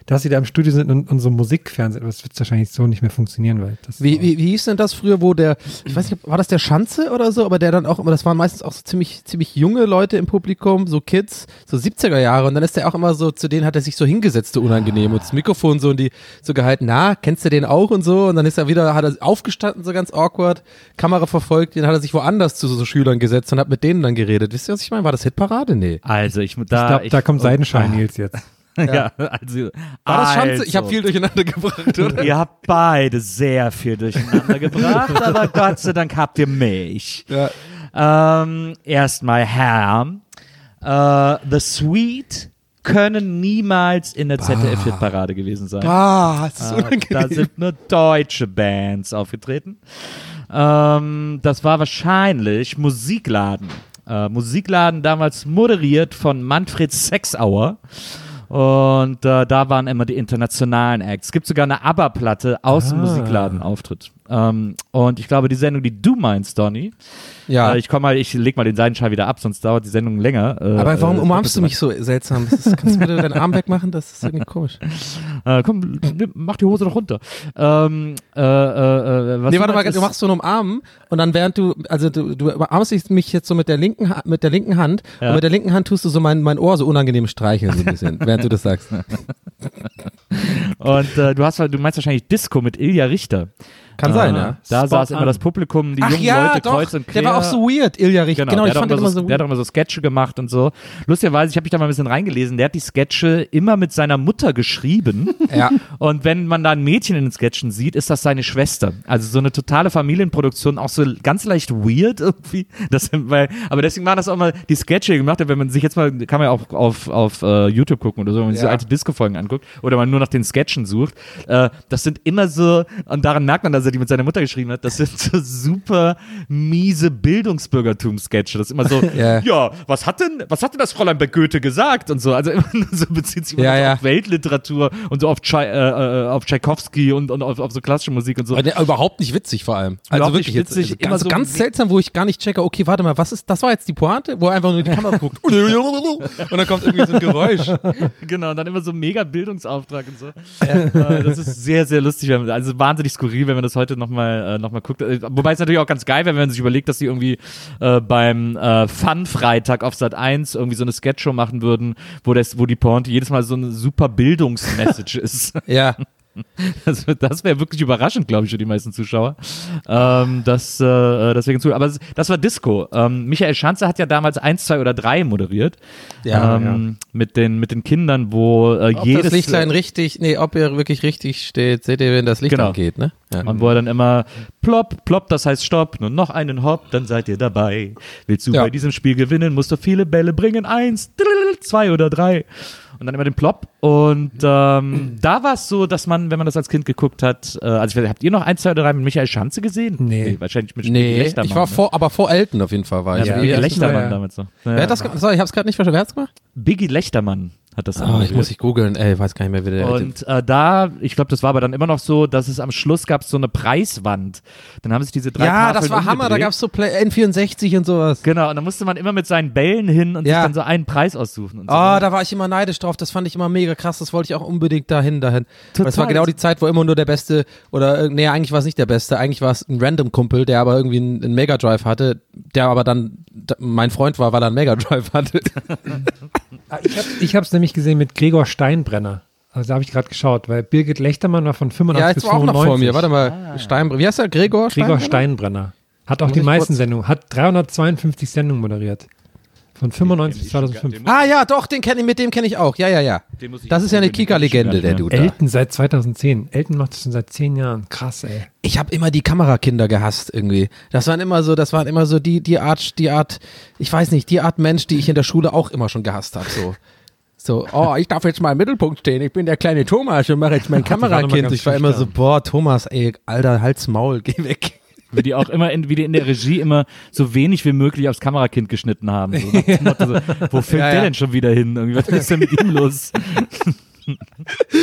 Speaker 4: dass sie da im Studio sind und, und so Musikfernsehen, aber das wird wahrscheinlich so nicht mehr funktionieren, weil das
Speaker 2: Wie, wie, wie hieß denn das früher, wo der, ich weiß nicht, war das der Schanze oder so, aber der dann auch immer, das waren meistens auch so ziemlich, ziemlich junge Leute im Publikum, so Kids, so siebziger Jahre, und dann ist der auch immer so, zu denen hat er sich so hingesetzt, so unangenehm, und das Mikrofon so in die, so gehalten, na, kennst du den auch und so, und dann ist er wieder, hat er aufgestanden, so ganz awkward, Kamera verfolgt, dann hat er sich woanders zu so, so Schülern gesetzt und hat mit denen dann geredet. Wisst ihr, was ich meine? War das Hitparade? Nee.
Speaker 3: Also ich da,
Speaker 4: ich glaube, da kommt Seidenschein,
Speaker 3: oh,
Speaker 4: Nils, jetzt.
Speaker 3: Ja, also.
Speaker 2: War das Schanze?
Speaker 3: Also,
Speaker 2: Ich habe viel durcheinander gebracht, oder?
Speaker 3: Ihr habt beide sehr viel durcheinander gebracht, aber Gott sei Dank habt ihr mich.
Speaker 2: Ja.
Speaker 3: Ähm, erstmal Herr. Äh, The Sweet können niemals in der Z D F-Hitparade gewesen sein.
Speaker 2: Ah, das ist
Speaker 3: Äh,
Speaker 2: unangenehm.
Speaker 3: da sind nur deutsche Bands aufgetreten. Ähm, das war wahrscheinlich Musikladen. Äh, Musikladen damals moderiert von Manfred Sechsauer. Und äh, da waren immer die internationalen Acts. Es gibt sogar eine ABBA-Platte aus dem
Speaker 4: Ah.
Speaker 3: Musikladenauftritt. Ähm, und ich glaube, die Sendung, die du meinst, Donny,
Speaker 2: Ja.
Speaker 3: äh, ich komm mal, ich leg mal den Seidenschal wieder ab, sonst dauert die Sendung länger. Äh,
Speaker 2: Aber warum
Speaker 3: äh,
Speaker 2: umarmst du mich so seltsam? Das ist, kannst du bitte deinen Arm wegmachen? Das ist irgendwie komisch.
Speaker 3: Äh, komm, nimm- mach die Hose doch runter. Ähm, äh, äh, äh, was
Speaker 2: Nee,
Speaker 3: du
Speaker 2: warte mal,
Speaker 3: meinst,
Speaker 2: du machst so einen Umarmen und dann während du, also du, du umarmst dich- mich jetzt so mit der linken, Ha- mit der linken Hand
Speaker 3: Ja.
Speaker 2: und mit der linken Hand tust du so mein, mein Ohr so unangenehm streicheln so ein bisschen, während du das sagst.
Speaker 3: Und äh, du hast, du meinst wahrscheinlich Disco mit Ilja Richter.
Speaker 2: Kann
Speaker 3: Äh,
Speaker 2: sein, ja.
Speaker 3: Da
Speaker 4: Spot
Speaker 3: saß immer
Speaker 4: on.
Speaker 3: das Publikum, die
Speaker 2: Ach
Speaker 3: jungen
Speaker 2: ja,
Speaker 3: Leute
Speaker 2: doch,
Speaker 3: kreuz und quer.
Speaker 2: der war auch so weird, Ilja Richter.
Speaker 3: Genau,
Speaker 2: Genau,
Speaker 3: der,
Speaker 2: ich
Speaker 3: hat
Speaker 2: fand
Speaker 3: auch
Speaker 2: den
Speaker 3: immer
Speaker 2: immer
Speaker 3: so,
Speaker 2: so
Speaker 3: der hat
Speaker 2: weird.
Speaker 3: auch immer so Sketche gemacht und so. Lustigerweise, ich habe mich da mal ein bisschen reingelesen, der hat die Sketche immer mit seiner Mutter geschrieben.
Speaker 2: Ja.
Speaker 3: Und wenn man da ein Mädchen in den Sketchen sieht, ist das seine Schwester. Also so eine totale Familienproduktion, auch so ganz leicht weird irgendwie. Das, weil, aber deswegen waren das auch mal die Sketche gemacht, wenn man sich jetzt mal, kann man ja auch auf, auf uh, YouTube gucken oder so, wenn man sich so
Speaker 2: Ja.
Speaker 3: alte Disco-Folgen anguckt oder man nur nach den Sketchen sucht. Äh, das sind immer so, und daran merkt man, dass er die mit seiner Mutter geschrieben hat, das sind so super miese Bildungsbürgertum-Sketche. Das ist immer so,
Speaker 2: Ja.
Speaker 3: ja, was hat denn, was hat denn das Fräulein bei Goethe gesagt und so. Also immer nur so bezieht sich immer
Speaker 2: Ja,
Speaker 3: so
Speaker 2: ja.
Speaker 3: auf Weltliteratur und so auf, Tschai, äh, äh, auf Tchaikovsky und, und auf, auf so klassische Musik und so.
Speaker 2: Aber der, überhaupt nicht witzig vor allem. Also
Speaker 3: Überhaupt
Speaker 2: wirklich
Speaker 3: nicht witzig,
Speaker 2: jetzt,
Speaker 3: immer
Speaker 2: ganz,
Speaker 3: so
Speaker 2: ganz
Speaker 3: wie-
Speaker 2: seltsam, wo ich gar nicht checke, okay, warte mal, was ist, das war jetzt die Pointe, wo er einfach nur in die Kamera guckt und dann kommt irgendwie so ein Geräusch.
Speaker 3: Genau, und dann immer so mega Bildungsauftrag und so. Äh, das ist sehr, sehr lustig, wenn man, also wahnsinnig skurril, wenn man das heute nochmal äh, noch mal guckt. Äh, Wobei es natürlich auch ganz geil wäre, wenn man sich überlegt, dass sie irgendwie äh, beim äh, Fun-Freitag auf Sat eins irgendwie so eine Sketchshow machen würden, wo, das, wo die Pointe jedes Mal so eine super Bildungsmessage ist.
Speaker 2: Ja.
Speaker 3: Das, das wäre wirklich überraschend, glaube ich, für die meisten Zuschauer. Ähm, das, äh, deswegen zu. Aber das war Disco. Ähm, Michael Schanze hat ja damals eins, zwei oder drei moderiert.
Speaker 2: Ja,
Speaker 3: ähm, Mit den, mit den Kindern, wo äh,
Speaker 2: Ob
Speaker 3: jedes.
Speaker 2: das Lichtlein richtig, nee, ob er wirklich richtig steht, seht ihr, wenn das Licht
Speaker 3: Genau.
Speaker 2: angeht, ne? Ja.
Speaker 3: Und wo er dann immer plopp, plopp, das heißt stopp, nur noch einen Hopp, dann seid ihr dabei. Willst du
Speaker 2: Ja.
Speaker 3: bei diesem Spiel gewinnen, musst du viele Bälle bringen. Eins, zwei oder drei. Und dann immer den Plopp. Und ähm, da war es so, dass man, wenn man das als Kind geguckt hat, äh, also ich weiß, habt ihr noch eins, zwei oder drei mit Michael Schanze gesehen?
Speaker 4: Nee.
Speaker 3: wahrscheinlich mit Spiegeln
Speaker 2: Nee,
Speaker 3: Lechtermann,
Speaker 2: ich war
Speaker 3: ne?
Speaker 2: vor, aber vor Elton auf jeden Fall war ich.
Speaker 3: Ja,
Speaker 4: Ja,
Speaker 3: Biggie
Speaker 4: ja,
Speaker 3: Lechtermann
Speaker 4: ja.
Speaker 3: damals noch.
Speaker 2: Wer hat das gemacht? Sorry, ich hab's gerade nicht verstanden. Wer hat's gemacht?
Speaker 3: Biggie Lechtermann hat das
Speaker 2: Oh,
Speaker 3: dann
Speaker 2: ich muss ich googeln, ey, ich weiß gar nicht mehr, wie der
Speaker 3: Und äh, da, ich glaube, das war aber dann immer noch so, dass es am Schluss gab so eine Preiswand. Dann haben sich diese drei
Speaker 2: Ja,
Speaker 3: Tafeln
Speaker 2: das war Hammer, da
Speaker 3: umgedreht.
Speaker 2: gab's so Play N vierundsechzig und sowas.
Speaker 3: Genau, und dann musste man immer mit seinen Bällen hin und
Speaker 2: Ja.
Speaker 3: sich dann so einen Preis aussuchen. Und so.
Speaker 2: Oh, da war ich immer neidisch drauf, das fand ich immer mega krass, das wollte ich auch unbedingt dahin, dahin.
Speaker 3: Total.
Speaker 2: Weil das war genau die Zeit, wo immer nur der Beste, oder, äh, nee, eigentlich war es nicht der Beste, eigentlich war es ein Random-Kumpel, der aber irgendwie einen, einen Mega Drive hatte, der aber dann d- mein Freund war, weil er einen Mega Drive hatte.
Speaker 4: Ich habe ich hab's nämlich gesehen mit Gregor Steinbrenner. Also da habe ich gerade geschaut, weil Birgit Lechtermann war von
Speaker 2: Ja,
Speaker 4: fünfundachtzig
Speaker 2: jetzt
Speaker 4: bis
Speaker 2: war auch noch
Speaker 4: fünfundneunzig.
Speaker 2: vor mir, warte mal, Steinbrenner, wie heißt der, Gregor
Speaker 4: Gregor
Speaker 2: Steinbrenner?
Speaker 4: Steinbrenner. Hat auch
Speaker 2: Muss
Speaker 4: die
Speaker 2: ich
Speaker 4: meisten
Speaker 2: kurz-
Speaker 4: Sendungen, hat dreihundertzweiundfünfzig Sendungen moderiert. Von fünfundneunzig bis zweitausendfünf.
Speaker 2: Ah ja, doch, den kenn ich, mit dem kenne ich auch, ja, ja, ja.
Speaker 3: Den muss ich
Speaker 2: Das ist ja eine
Speaker 3: unbedingt
Speaker 2: Kika-Legende, der
Speaker 3: schreiben,
Speaker 2: Dude da.
Speaker 4: Elton seit zweitausendzehn. Elton macht das schon seit zehn Jahren. Krass, ey.
Speaker 2: Ich habe immer die Kamerakinder gehasst irgendwie. Das waren immer so, das waren immer so die die Art, die Art, ich weiß nicht, die Art Mensch, die ich in der Schule auch immer schon gehasst habe. So, so, oh, ich darf jetzt mal im Mittelpunkt stehen. Ich bin der kleine Thomas und mache jetzt mein
Speaker 4: die waren immer
Speaker 2: Kamerakind.
Speaker 4: ganz
Speaker 2: Ich war immer so,
Speaker 4: schüchtern.
Speaker 2: boah, Thomas, ey, Alter, halt's Maul, geh weg.
Speaker 3: Wie die auch immer in, wie die in der Regie immer so wenig wie möglich aufs Kamerakind geschnitten haben. So, nach dem Motto so, wo filmt
Speaker 2: Ja,
Speaker 3: der
Speaker 2: ja.
Speaker 3: denn schon wieder hin? Irgendwie, was ist denn mit ihm los?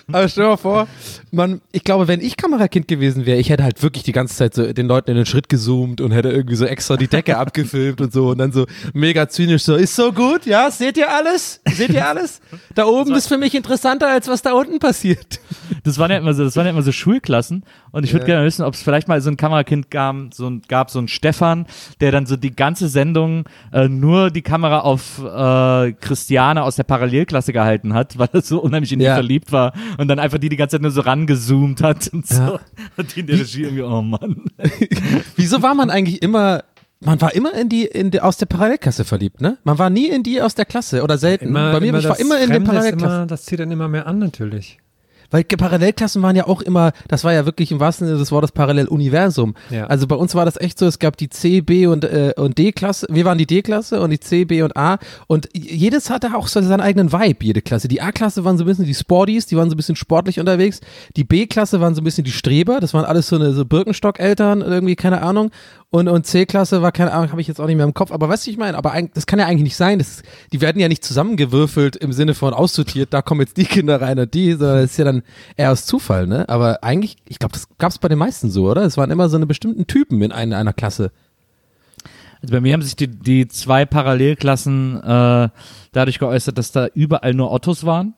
Speaker 2: Aber stell dir mal vor, man, ich glaube, wenn ich Kamerakind gewesen wäre, ich hätte halt wirklich die ganze Zeit so den Leuten in den Schritt gezoomt und hätte irgendwie so extra die Decke abgefilmt und so und dann so mega zynisch so, ist so gut, ja, seht ihr alles? Seht ihr alles? Da oben ist für mich interessanter, als was da unten passiert.
Speaker 3: Das waren ja immer so, das waren ja immer so Schulklassen und ich würde
Speaker 2: Ja.
Speaker 3: gerne wissen, ob es vielleicht mal so ein Kamerakind gab, so ein, gab, so ein Stefan, der dann so die ganze Sendung äh, nur die Kamera auf äh, Christiane aus der Parallelklasse gehalten hat, weil er so unheimlich in die
Speaker 2: Ja.
Speaker 3: verliebt war und dann einfach die die ganze Zeit nur so rangezoomt hat und so.
Speaker 2: Ja.
Speaker 3: Und die in der Regie irgendwie, oh Mann.
Speaker 2: Wieso war man eigentlich immer, man war immer in die, in die aus der Parallelklasse verliebt, ne? Man war nie in die aus der Klasse oder selten. Bei mir, ich war
Speaker 4: das
Speaker 2: immer in den
Speaker 4: Fremde ist
Speaker 2: Parallelklassen.
Speaker 4: immer, das zieht dann immer mehr an, natürlich.
Speaker 2: Weil Parallelklassen waren ja auch immer, das war ja wirklich im wahrsten Sinne des Wortes Paralleluniversum.
Speaker 4: Ja.
Speaker 2: Also bei uns war das echt so, es gab die C, B und, äh, und D-Klasse, wir waren die D-Klasse und die C, B und A und jedes hatte auch so seinen eigenen Vibe, jede Klasse. Die A-Klasse waren so ein bisschen die Sporties, die waren so ein bisschen sportlich unterwegs, die B-Klasse waren so ein bisschen die Streber, das waren alles so eine so Birkenstock-Eltern, irgendwie, keine Ahnung. Und, und C-Klasse war, keine Ahnung, habe ich jetzt auch nicht mehr im Kopf, aber weißt du, ich meine, aber eigentlich, das kann ja eigentlich nicht sein, das, die werden ja nicht zusammengewürfelt im Sinne von aussortiert, da kommen jetzt die Kinder rein und die, sondern das ist ja dann eher aus Zufall, ne? Aber eigentlich, ich glaube, das gab es bei den meisten so, oder? Es waren immer so eine bestimmten Typen in einer, einer Klasse.
Speaker 3: Also bei mir haben sich die, die zwei Parallelklassen äh, dadurch geäußert, dass da überall nur Ottos waren.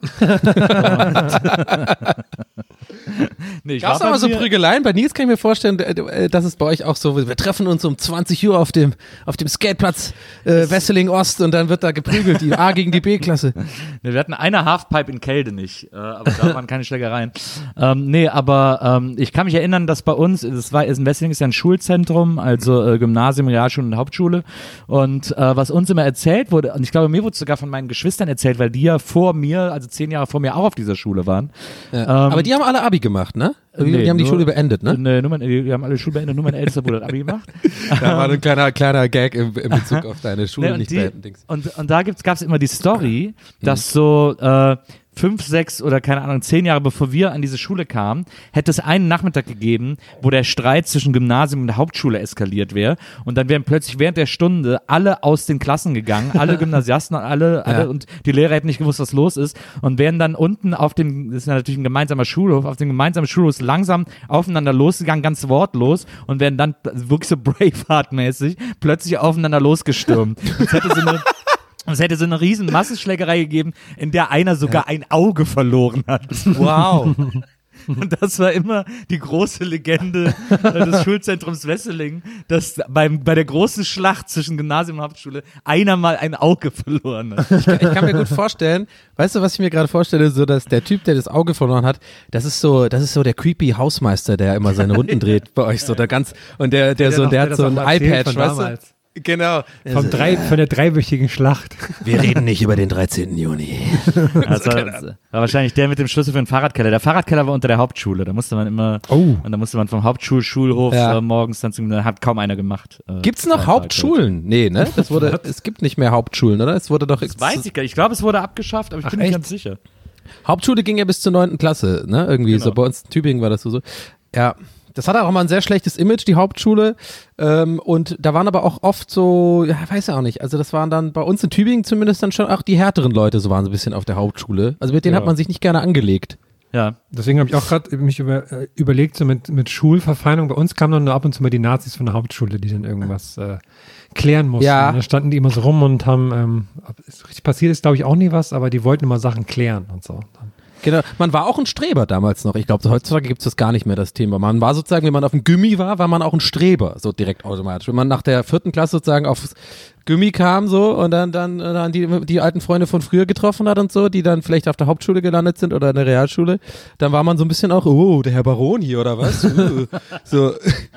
Speaker 3: nee, ich
Speaker 2: Gab es
Speaker 3: war bei
Speaker 2: aber so
Speaker 3: mir-
Speaker 2: Prügeleien? Bei Nils kann ich mir vorstellen, äh, dass es bei euch auch so, wir treffen uns um zwanzig Uhr auf dem, auf dem Skateplatz äh, Wesseling Ost und dann wird da geprügelt, die A gegen die B-Klasse.
Speaker 3: Nee, wir hatten eine Halfpipe in Kälte nicht, äh, aber da waren keine Schlägereien. Ähm, nee, aber ähm, ich kann mich erinnern, dass bei uns, das war, in Wesseling ist ja ein Schulzentrum, also äh, Gymnasium, Realschule und Hauptschule und äh, was uns immer erzählt wurde, und ich glaube, mir wurde es sogar von meinen Geschwistern erzählt, weil die ja vor mir, also zehn Jahre vor mir auch auf dieser Schule waren.
Speaker 2: Ja.
Speaker 3: Ähm,
Speaker 2: aber die haben alle Abi gemacht, ne? Die,
Speaker 3: Nee,
Speaker 2: die haben die
Speaker 3: nur-
Speaker 2: Schule beendet, ne?
Speaker 3: Nee, nur mein, die haben alle Schule beendet, nur mein ältester Bruder hat Abi gemacht.
Speaker 2: Da war ein kleiner, kleiner Gag im, im Bezug auf deine Schule
Speaker 3: Nee, und,
Speaker 2: nicht
Speaker 3: die,
Speaker 2: beenden. Dings.
Speaker 3: und, und da gab es immer die Story, dass so äh, fünf, sechs oder keine Ahnung, zehn Jahre bevor wir an diese Schule kamen, hätte es einen Nachmittag gegeben, wo der Streit zwischen Gymnasium und Hauptschule eskaliert wäre. Und dann wären plötzlich während der Stunde alle aus den Klassen gegangen, alle Gymnasiasten, alle, alle
Speaker 2: Ja.
Speaker 3: und die Lehrer hätten nicht gewusst, was los ist. Und wären dann unten auf dem, das ist ja natürlich ein gemeinsamer Schulhof, auf dem gemeinsamen Schulhof langsam aufeinander losgegangen, ganz wortlos und wären dann wirklich so Braveheart-mäßig plötzlich aufeinander losgestürmt. Es hätte so eine Es hätte so eine riesen Massenschlägerei gegeben, in der einer sogar ein Auge verloren hat.
Speaker 2: Wow.
Speaker 3: Und das war immer die große Legende äh, des Schulzentrums Wesseling, dass beim, bei der großen Schlacht zwischen Gymnasium und Hauptschule einer mal ein Auge verloren hat.
Speaker 2: Ich kann mir gut vorstellen, weißt du, was ich mir gerade vorstelle, so dass der Typ, der das Auge verloren hat, das ist so, das ist so der creepy Hausmeister, der immer seine Runden dreht bei euch so, der ganz und der, der, so,
Speaker 4: noch-
Speaker 2: der
Speaker 4: der
Speaker 2: hat so
Speaker 4: das
Speaker 2: ein
Speaker 4: auch mal erzählt
Speaker 2: iPad,
Speaker 4: von
Speaker 2: weißt du?
Speaker 4: damals.
Speaker 2: Genau.
Speaker 4: Vom drei, von der dreiwöchigen Schlacht.
Speaker 2: Wir reden nicht über den dreizehnten Juni.
Speaker 3: Das war, das war wahrscheinlich der mit dem Schlüssel für den Fahrradkeller. Der Fahrradkeller war unter der Hauptschule. Da musste man immer,
Speaker 4: Oh.
Speaker 3: und da musste man vom Hauptschul, Schulhof
Speaker 2: Ja.
Speaker 3: äh, morgens dann zum, da hat kaum einer gemacht. Äh,
Speaker 2: Gibt's noch
Speaker 3: zwei
Speaker 2: Hauptschulen? Nee, ne? Das wurde, es gibt nicht mehr Hauptschulen, oder? Es wurde doch.
Speaker 3: Das weiß ich gar nicht. Ich glaube, es wurde abgeschafft, aber ich
Speaker 4: Ach,
Speaker 3: bin nicht
Speaker 4: echt?
Speaker 3: ganz sicher.
Speaker 2: Hauptschule ging ja bis zur neunten Klasse, ne? Irgendwie
Speaker 3: Genau.
Speaker 2: so. Bei uns in Tübingen war das so. so. Ja. Das hatte auch mal ein sehr schlechtes Image, die Hauptschule. Ähm, und da waren aber auch oft so, ja, weiß ja auch nicht. Also das waren dann bei uns in Tübingen zumindest dann schon auch die härteren Leute, so waren so ein bisschen auf der Hauptschule. Also mit denen
Speaker 3: Ja.
Speaker 2: hat man sich nicht gerne angelegt.
Speaker 3: Ja.
Speaker 4: Deswegen habe ich auch gerade mich über, äh, überlegt, so mit, mit Schulverfeindung. Bei uns kamen dann nur ab und zu mal die Nazis von der Hauptschule, die dann irgendwas äh, klären mussten.
Speaker 2: Ja.
Speaker 4: Und da standen die immer so rum und haben, ähm, ob es richtig passiert ist, glaube ich auch nie was, aber die wollten immer Sachen klären und so.
Speaker 2: Genau, man war auch ein Streber damals noch. Ich glaube, heutzutage gibt es das gar nicht mehr, das Thema. Man war sozusagen, wenn man auf dem Gymmi war, war man auch ein Streber, so direkt automatisch. Wenn man nach der vierten Klasse sozusagen aufs Gymmi kam so und dann, dann, dann die, die alten Freunde von früher getroffen hat und so, die dann vielleicht auf der Hauptschule gelandet sind oder in der Realschule, dann war man so ein bisschen auch, oh, der Herr Baron hier oder was? Uh, so.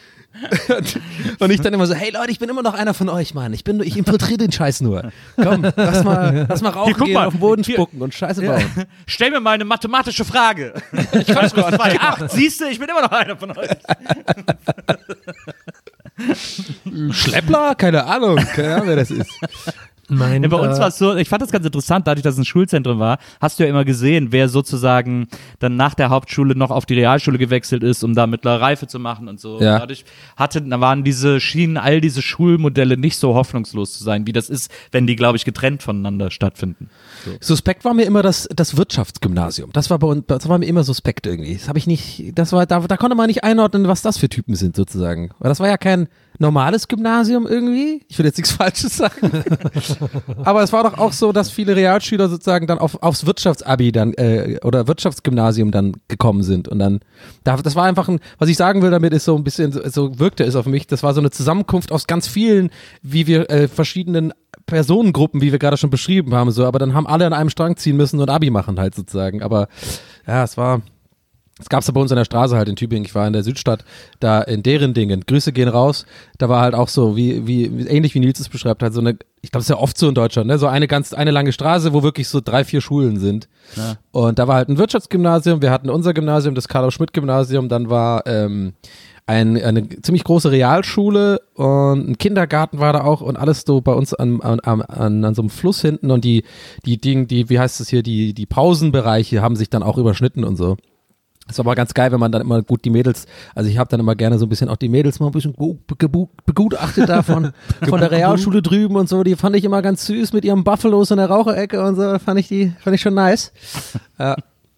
Speaker 2: Und ich dann immer so, hey Leute, ich bin immer noch einer von euch, Mann. Ich bin, ich infiltriere den Scheiß nur. Komm, lass mal, lass mal rauchen
Speaker 3: Hier, guck
Speaker 2: gehen,
Speaker 3: mal.
Speaker 2: auf den Boden
Speaker 3: Hier.
Speaker 2: spucken und Scheiße bauen.
Speaker 3: Stell mir mal eine mathematische Frage. Ich kann es gar nicht. Ach, siehst du, ich bin immer noch einer von euch.
Speaker 2: Schleppler? Keine Ahnung. Keine Ahnung, wer das ist.
Speaker 4: Mein,
Speaker 3: Ja, bei uns
Speaker 4: äh,
Speaker 3: war es so, ich fand das ganz interessant, dadurch, dass es ein Schulzentrum war, hast du ja immer gesehen, wer sozusagen dann nach der Hauptschule noch auf die Realschule gewechselt ist, um da mittlere Reife zu machen und so.
Speaker 2: Ja.
Speaker 3: Und dadurch hatte, da waren diese, schienen all diese Schulmodelle nicht so hoffnungslos zu sein, wie das ist, wenn die, glaube ich, getrennt voneinander stattfinden. So.
Speaker 2: Suspekt war mir immer das, das Wirtschaftsgymnasium. Das war bei uns, das war mir immer suspekt irgendwie. Das habe ich nicht, das war, da, da konnte man nicht einordnen, was das für Typen sind sozusagen. Weil das war ja kein normales Gymnasium irgendwie. Ich will jetzt nichts Falsches sagen. Aber es war doch auch so, dass viele Realschüler sozusagen dann auf, aufs Wirtschaftsabi dann, äh, oder Wirtschaftsgymnasium dann gekommen sind. Und dann, da, das war einfach ein, was ich sagen will damit ist so ein bisschen, so, so wirkte es auf mich, das war so eine Zusammenkunft aus ganz vielen, wie wir, äh, verschiedenen Personengruppen, wie wir gerade schon beschrieben haben, so, aber dann haben alle an einem Strang ziehen müssen und Abi machen halt sozusagen. Aber ja, es war, es gab es ja bei uns in der Straße halt in Tübingen, ich war in der Südstadt, da in deren Dingen, Grüße gehen raus, da war halt auch so, wie, wie, ähnlich wie Nils es beschreibt, halt so eine, ich glaube, das ist ja oft so in Deutschland, ne, so eine ganz, eine lange Straße, wo wirklich so drei, vier Schulen sind. Ja. Und da war halt ein Wirtschaftsgymnasium, wir hatten unser Gymnasium, das Karl-Schmidt-Gymnasium, dann war, ähm, Ein, eine ziemlich große Realschule und ein Kindergarten war da auch und alles so bei uns an, an, an, an so einem Fluss hinten und die, die Dinge, die, wie heißt es hier, die, die Pausenbereiche haben sich dann auch überschnitten und so. Das war aber ganz geil, wenn man dann immer gut die Mädels, also ich habe dann immer gerne so ein bisschen auch die Mädels mal ein bisschen begutachtet da von, von der Realschule drüben und so, die fand ich immer ganz süß mit ihrem Buffalos in der Raucherecke und so, fand ich die, fand ich schon nice. Ja.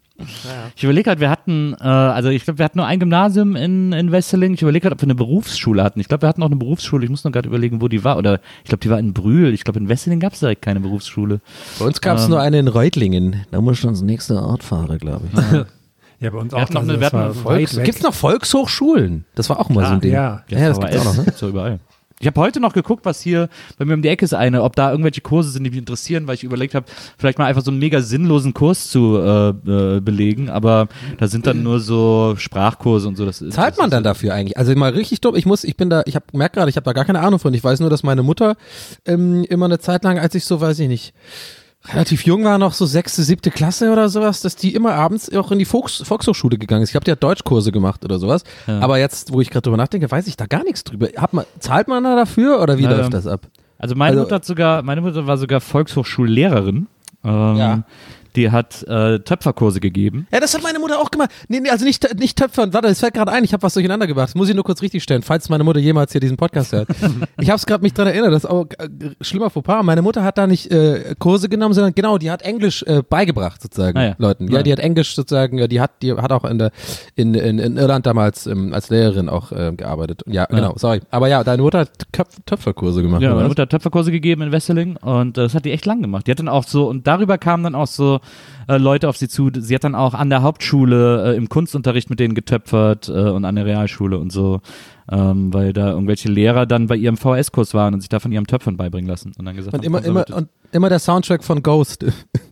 Speaker 3: Ja. Ich überlege halt, wir hatten, äh, also ich glaube, wir hatten nur ein Gymnasium in, in Wesseling. Ich überlege halt, ob wir eine Berufsschule hatten. Ich glaube, wir hatten auch eine Berufsschule. Ich muss noch gerade überlegen, wo die war. Oder ich glaube, die war in Brühl. Ich glaube, in Wesseling gab es direkt keine Berufsschule.
Speaker 2: Bei uns gab es ähm, nur eine in Reutlingen. Da muss schon ins nächste Ort fahren, glaube ich.
Speaker 4: Ja. Ja, bei uns
Speaker 3: wir
Speaker 4: auch.
Speaker 3: Noch eine, wir hatten
Speaker 2: Volks- Gibt es noch Volkshochschulen? Das war auch mal
Speaker 4: ja,
Speaker 2: so ein Ding.
Speaker 4: Ja,
Speaker 2: ja, ja das gibt es auch noch. Ne?
Speaker 3: So überall. Ich habe heute noch geguckt, was hier bei mir um die Ecke ist eine, ob da irgendwelche Kurse sind, die mich interessieren, weil ich überlegt habe, vielleicht mal einfach so einen mega sinnlosen Kurs zu äh, äh, belegen, aber da sind dann nur so Sprachkurse und so. Das
Speaker 2: Zahlt
Speaker 3: das
Speaker 2: man dann dafür eigentlich? Also mal richtig dumm, ich muss, ich bin da, ich habe merkt gerade, ich habe da gar keine Ahnung von. Ich weiß nur, dass meine Mutter ähm, immer eine Zeit lang, als ich so, weiß ich nicht, relativ jung war, noch so sechste, siebte Klasse oder sowas, dass die immer abends auch in die Volks- Volkshochschule gegangen ist. Ich glaube, die hat Deutschkurse gemacht oder sowas. Ja. Aber jetzt, wo ich gerade drüber nachdenke, weiß ich da gar nichts drüber. Hat man, zahlt man da dafür oder wie ähm, läuft das ab?
Speaker 3: Also meine
Speaker 2: also,
Speaker 3: Mutter hat sogar, meine Mutter war sogar Volkshochschullehrerin. Ähm,
Speaker 2: ja.
Speaker 3: Die hat äh, Töpferkurse gegeben.
Speaker 2: Ja, das hat meine Mutter auch gemacht. Nee, nee, also nicht, nicht Töpfern. Warte, es fällt gerade ein, ich habe was durcheinander gebracht. Das muss ich nur kurz richtig stellen, falls meine Mutter jemals hier diesen Podcast hört. Ich habe es gerade mich dran erinnert, das ist auch äh, schlimmer Fauxpas. Meine Mutter hat da nicht äh, Kurse genommen, sondern genau, die hat Englisch äh, beigebracht sozusagen,
Speaker 3: ah, ja.
Speaker 2: Leuten. Ja, die hat Englisch sozusagen, ja, die hat die hat auch in der in, in, in Irland damals ähm, als Lehrerin auch äh, gearbeitet. Ja, ja, genau, sorry. Aber ja, deine Mutter hat Köpf- Töpferkurse gemacht.
Speaker 3: Ja,
Speaker 2: oder
Speaker 3: meine
Speaker 2: was?
Speaker 3: Mutter hat Töpferkurse gegeben in Wesseling und äh, das hat die echt lang gemacht. Die hat dann auch so, und darüber kamen dann auch so äh, Leute auf sie zu. Sie hat dann auch an der Hauptschule äh, im Kunstunterricht mit denen getöpfert äh, und an der Realschule und so, ähm, weil da irgendwelche Lehrer dann bei ihrem V S-Kurs waren und sich da von ihrem Töpfern beibringen lassen. Und dann gesagt
Speaker 2: und
Speaker 3: haben,
Speaker 2: immer, immer, und immer der Soundtrack von Ghost.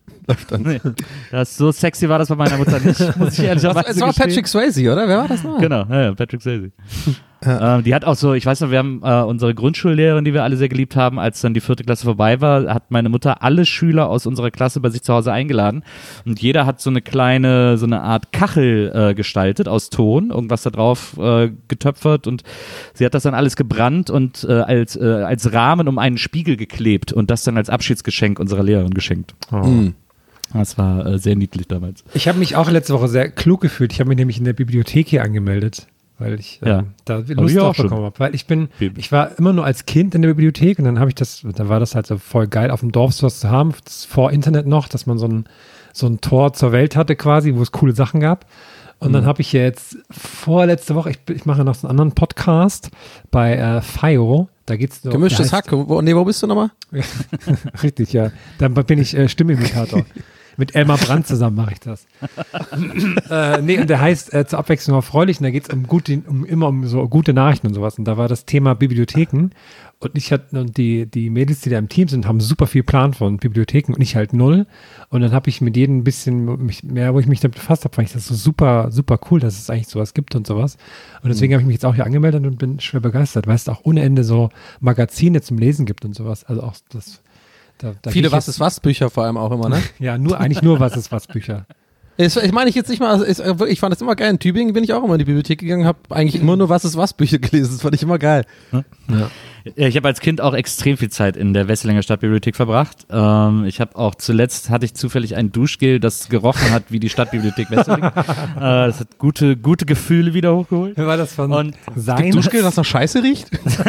Speaker 3: Nee, das, so sexy war das bei meiner Mutter nicht, muss ich ehrlicherweise
Speaker 2: Es war
Speaker 3: gestehen.
Speaker 2: Patrick Swayze, oder? Wer war das noch?
Speaker 3: Genau, ja, ja, Patrick Swayze.
Speaker 2: Ja.
Speaker 3: Ähm, die hat auch so, ich weiß noch, wir haben äh, unsere Grundschullehrerin, die wir alle sehr geliebt haben, als dann die vierte Klasse vorbei war, hat meine Mutter alle Schüler aus unserer Klasse bei sich zu Hause eingeladen und jeder hat so eine kleine, so eine Art Kachel äh, gestaltet aus Ton, irgendwas da drauf äh, getöpfert und sie hat das dann alles gebrannt und äh, als, äh, als Rahmen um einen Spiegel geklebt und das dann als Abschiedsgeschenk unserer Lehrerin geschenkt.
Speaker 4: Oh.
Speaker 2: Mhm.
Speaker 3: Das war äh, sehr niedlich damals.
Speaker 4: Ich habe mich auch letzte Woche sehr klug gefühlt. Ich habe mich nämlich in der Bibliothek hier angemeldet, weil ich ähm,
Speaker 3: ja.
Speaker 4: da Lust drauf bekommen habe. Weil ich bin, ich war immer nur als Kind in der Bibliothek und dann habe ich das, da war das halt so voll geil, auf dem Dorf sowas zu haben, das vor Internet noch, dass man so ein, so ein Tor zur Welt hatte quasi, wo es coole Sachen gab. Und mhm. dann habe ich jetzt vorletzte Woche, ich, ich mache noch so einen anderen Podcast bei äh, F I O. Da geht's so,
Speaker 2: Gemischtes Hack. Wo, nee, wo bist du nochmal?
Speaker 4: Richtig, ja. Dann bin ich äh, Stimmimitator. Mit Elmar Brandt zusammen mache ich das. äh, nee, und der heißt äh, zur Abwechslung erfreulich und da geht es um gute, um immer um so gute Nachrichten und sowas. Und da war das Thema Bibliotheken und ich hatte, und die, die Mädels, die da im Team sind, haben super viel Plan von Bibliotheken und ich halt null. Und dann habe ich mit jedem ein bisschen mich, mehr, wo ich mich damit befasst habe, fand ich das so super, super cool, dass es eigentlich sowas gibt und sowas. Und deswegen mhm. habe ich mich jetzt auch hier angemeldet und bin schwer begeistert, weil es auch ohne Ende so Magazine zum Lesen gibt und sowas. Also auch das. Da, da
Speaker 2: Viele Was ist was Bücher vor allem auch immer, ne?
Speaker 4: Ja, nur eigentlich nur Was ist was Bücher.
Speaker 2: Das, ich meine ich jetzt nicht mal, also ist, ich fand das immer geil. In Tübingen bin ich auch immer in die Bibliothek gegangen, habe eigentlich immer nur Was ist was Bücher gelesen. Das fand ich immer geil.
Speaker 3: Ja. Ich habe als Kind auch extrem viel Zeit in der Wesselinger Stadtbibliothek verbracht. Ähm, ich habe auch zuletzt, hatte ich zufällig ein Duschgel, das gerochen hat wie die Stadtbibliothek Wesseling. äh, das hat gute, gute Gefühle wieder hochgeholt.
Speaker 4: War das von
Speaker 3: Und
Speaker 4: sein?
Speaker 2: Duschgel, das nach Scheiße riecht?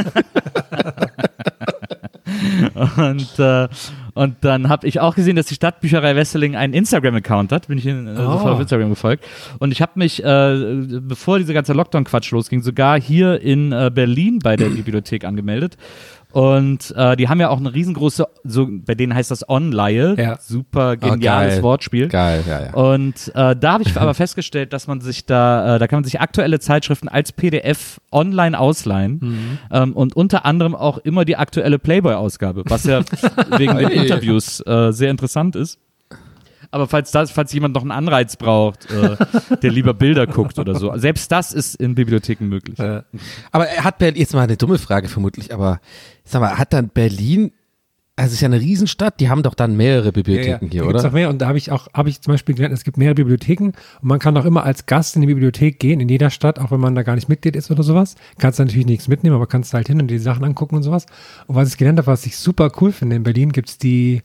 Speaker 3: Und, äh, und dann habe ich auch gesehen, dass die Stadtbücherei Wesseling einen Instagram-Account hat. Bin ich in, äh, sofort auf Instagram gefolgt. Und ich habe mich, äh, bevor dieser ganze Lockdown-Quatsch losging, sogar hier in äh, Berlin bei der Bibliothek angemeldet. Und äh, die haben ja auch eine riesengroße, so bei denen heißt das Online,
Speaker 4: Ja.
Speaker 3: super geniales
Speaker 2: geil.
Speaker 3: Wortspiel.
Speaker 2: Geil, ja, ja.
Speaker 3: Und äh, da habe ich aber festgestellt, dass man sich da, äh, da kann man sich aktuelle Zeitschriften als P D F online ausleihen
Speaker 2: Mhm.
Speaker 3: ähm, und unter anderem auch immer die aktuelle Playboy-Ausgabe, was ja wegen den Interviews äh, sehr interessant ist. Aber falls das, falls jemand noch einen Anreiz braucht, äh, der lieber Bilder guckt oder so, selbst das ist in Bibliotheken möglich.
Speaker 2: Äh, aber er hat Berlin, jetzt mal eine dumme Frage vermutlich, aber sag mal, hat dann Berlin, also es ist ja eine Riesenstadt, die haben doch dann mehrere Bibliotheken
Speaker 4: ja,
Speaker 2: hier,
Speaker 4: da gibt's
Speaker 2: oder?
Speaker 4: noch mehr und da habe ich auch, habe ich zum Beispiel gelernt, es gibt mehrere Bibliotheken und man kann auch immer als Gast in die Bibliothek gehen, in jeder Stadt, auch wenn man da gar nicht Mitglied ist oder sowas. Kannst natürlich nichts mitnehmen, aber kannst halt hin und die Sachen angucken und sowas. Und was ich gelernt habe, was ich super cool finde, in Berlin gibt's die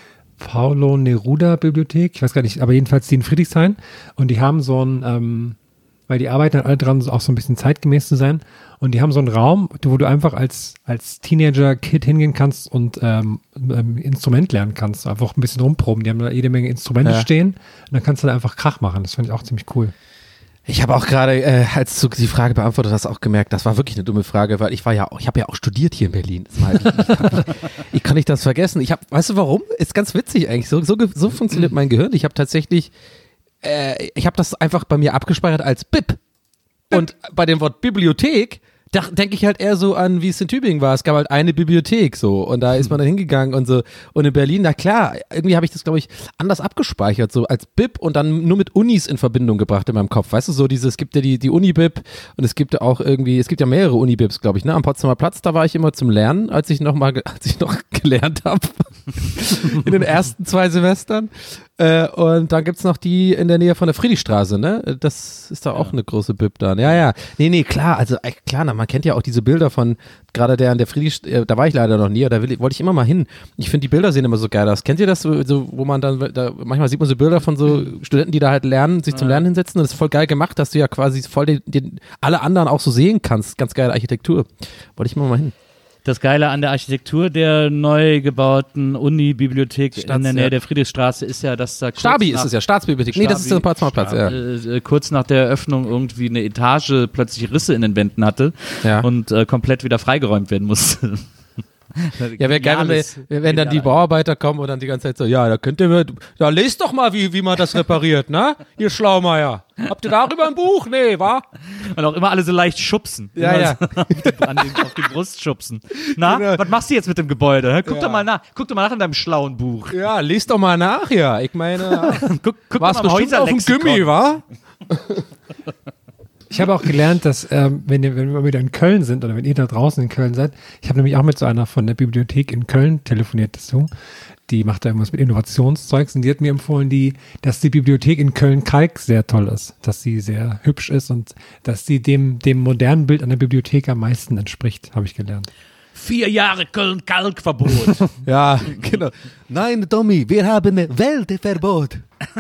Speaker 4: Paulo Neruda Bibliothek, ich weiß gar nicht, aber jedenfalls die in Friedrichshain und die haben so ein, ähm, weil die arbeiten halt alle dran, auch so ein bisschen zeitgemäß zu sein und die haben so einen Raum, wo du einfach als, als Teenager-Kid hingehen kannst und ähm, ähm, Instrument lernen kannst, einfach ein bisschen rumproben, die haben da jede Menge Instrumente
Speaker 2: Ja.
Speaker 4: stehen und dann kannst du da einfach Krach machen, das fand ich auch ziemlich cool.
Speaker 2: Ich habe auch gerade, äh, als du die Frage beantwortet hast, auch gemerkt, das war wirklich eine dumme Frage, weil ich war ja, auch, ich habe ja auch studiert hier in Berlin. Das war halt, ich, ich, kann, ich, ich kann nicht das vergessen. Ich habe, weißt du warum? Ist ganz witzig eigentlich. So, so, so funktioniert mein Gehirn. Ich habe tatsächlich, äh, ich habe das einfach bei mir abgespeichert als B I P. Und bei dem Wort Bibliothek, da denke ich halt eher so an, wie es in Tübingen war. Es gab halt eine Bibliothek so und da ist man dann hingegangen und so. Und in Berlin, na klar, irgendwie habe ich das, glaube ich, anders abgespeichert, so als B I P und dann nur mit Unis in Verbindung gebracht in meinem Kopf. Weißt du, so dieses, es gibt ja die, die Uni-B I P und es gibt ja auch irgendwie, es gibt ja mehrere Uni-B I Ps, glaube ich, ne? Am Potsdamer Platz, da war ich immer zum Lernen, als ich noch mal, als ich noch gelernt habe. In den ersten zwei Semestern. Äh, und dann gibt's noch die in der Nähe von der Friedrichstraße, ne? Das ist da auch
Speaker 3: Ja.
Speaker 2: eine große B I P dann. Ja, ja. Nee, nee, klar, also äh, klar, na, man kennt ja auch diese Bilder von, gerade der an der Friedrich, äh, da war ich leider noch nie, aber da will, wollte ich immer mal hin. Ich finde, die Bilder sehen immer so geil aus. Kennt ihr das, so, so, wo man dann, da, manchmal sieht man so Bilder von so Studenten, die da halt lernen, sich zum Lernen hinsetzen und das ist voll geil gemacht, dass du ja quasi voll den, den alle anderen auch so sehen kannst. Ganz geile Architektur. Wollte ich immer mal hin.
Speaker 3: Das Geile an der Architektur der neu gebauten Uni-Bibliothek in
Speaker 2: Staats-
Speaker 3: der Nähe
Speaker 2: ja.
Speaker 3: der Friedrichstraße ist ja, dass da kurz
Speaker 2: Stabi
Speaker 3: nach,
Speaker 2: ist es ja, Staatsbibliothek. Nee, das ist der Potsdamer Platz, ja.
Speaker 3: äh, äh, kurz nach der Eröffnung irgendwie eine Etage plötzlich Risse in den Wänden hatte
Speaker 2: Ja.
Speaker 3: und äh, komplett wieder freigeräumt werden musste.
Speaker 2: Ja, wäre geil,
Speaker 3: Geniales-
Speaker 2: wenn, wenn dann die
Speaker 3: genial.
Speaker 2: Bauarbeiter kommen und dann die ganze Zeit so, ja, da könnt ihr mir, da lest doch mal, wie, wie man das repariert, ne? Ihr Schlaumeier. Habt ihr darüber ein Buch? Nee, wa?
Speaker 3: Und auch immer alle so leicht schubsen.
Speaker 2: Ja,
Speaker 3: Immer
Speaker 2: ja.
Speaker 3: So auf, die, an den, auf die Brust schubsen. Na,
Speaker 2: Genau.
Speaker 3: was machst du jetzt mit dem Gebäude? hä? Guck
Speaker 2: Ja.
Speaker 3: doch mal nach. Guck doch mal nach in deinem schlauen Buch.
Speaker 2: Ja, lest doch mal nach, ja. Ich meine,
Speaker 3: Guck, guck
Speaker 2: warst
Speaker 3: doch mal im
Speaker 2: bestimmt auf dem
Speaker 3: Häuserlexikon.
Speaker 2: Gummi, wa?
Speaker 4: Ich habe auch gelernt, dass ähm, wenn, ihr, wenn wir wieder in Köln sind oder wenn ihr da draußen in Köln seid, ich habe nämlich auch mit so einer von der Bibliothek in Köln telefoniert dazu. Die macht da irgendwas mit Innovationszeugs und die hat mir empfohlen, die, dass die Bibliothek in Köln-Kalk sehr toll ist, dass sie sehr hübsch ist und dass sie dem, dem modernen Bild an der Bibliothek am meisten entspricht, habe ich gelernt.
Speaker 3: Vier Jahre Köln-Kalk-Verbot.
Speaker 2: Ja, genau. Nein, Tommy, wir haben ein Weltverbot.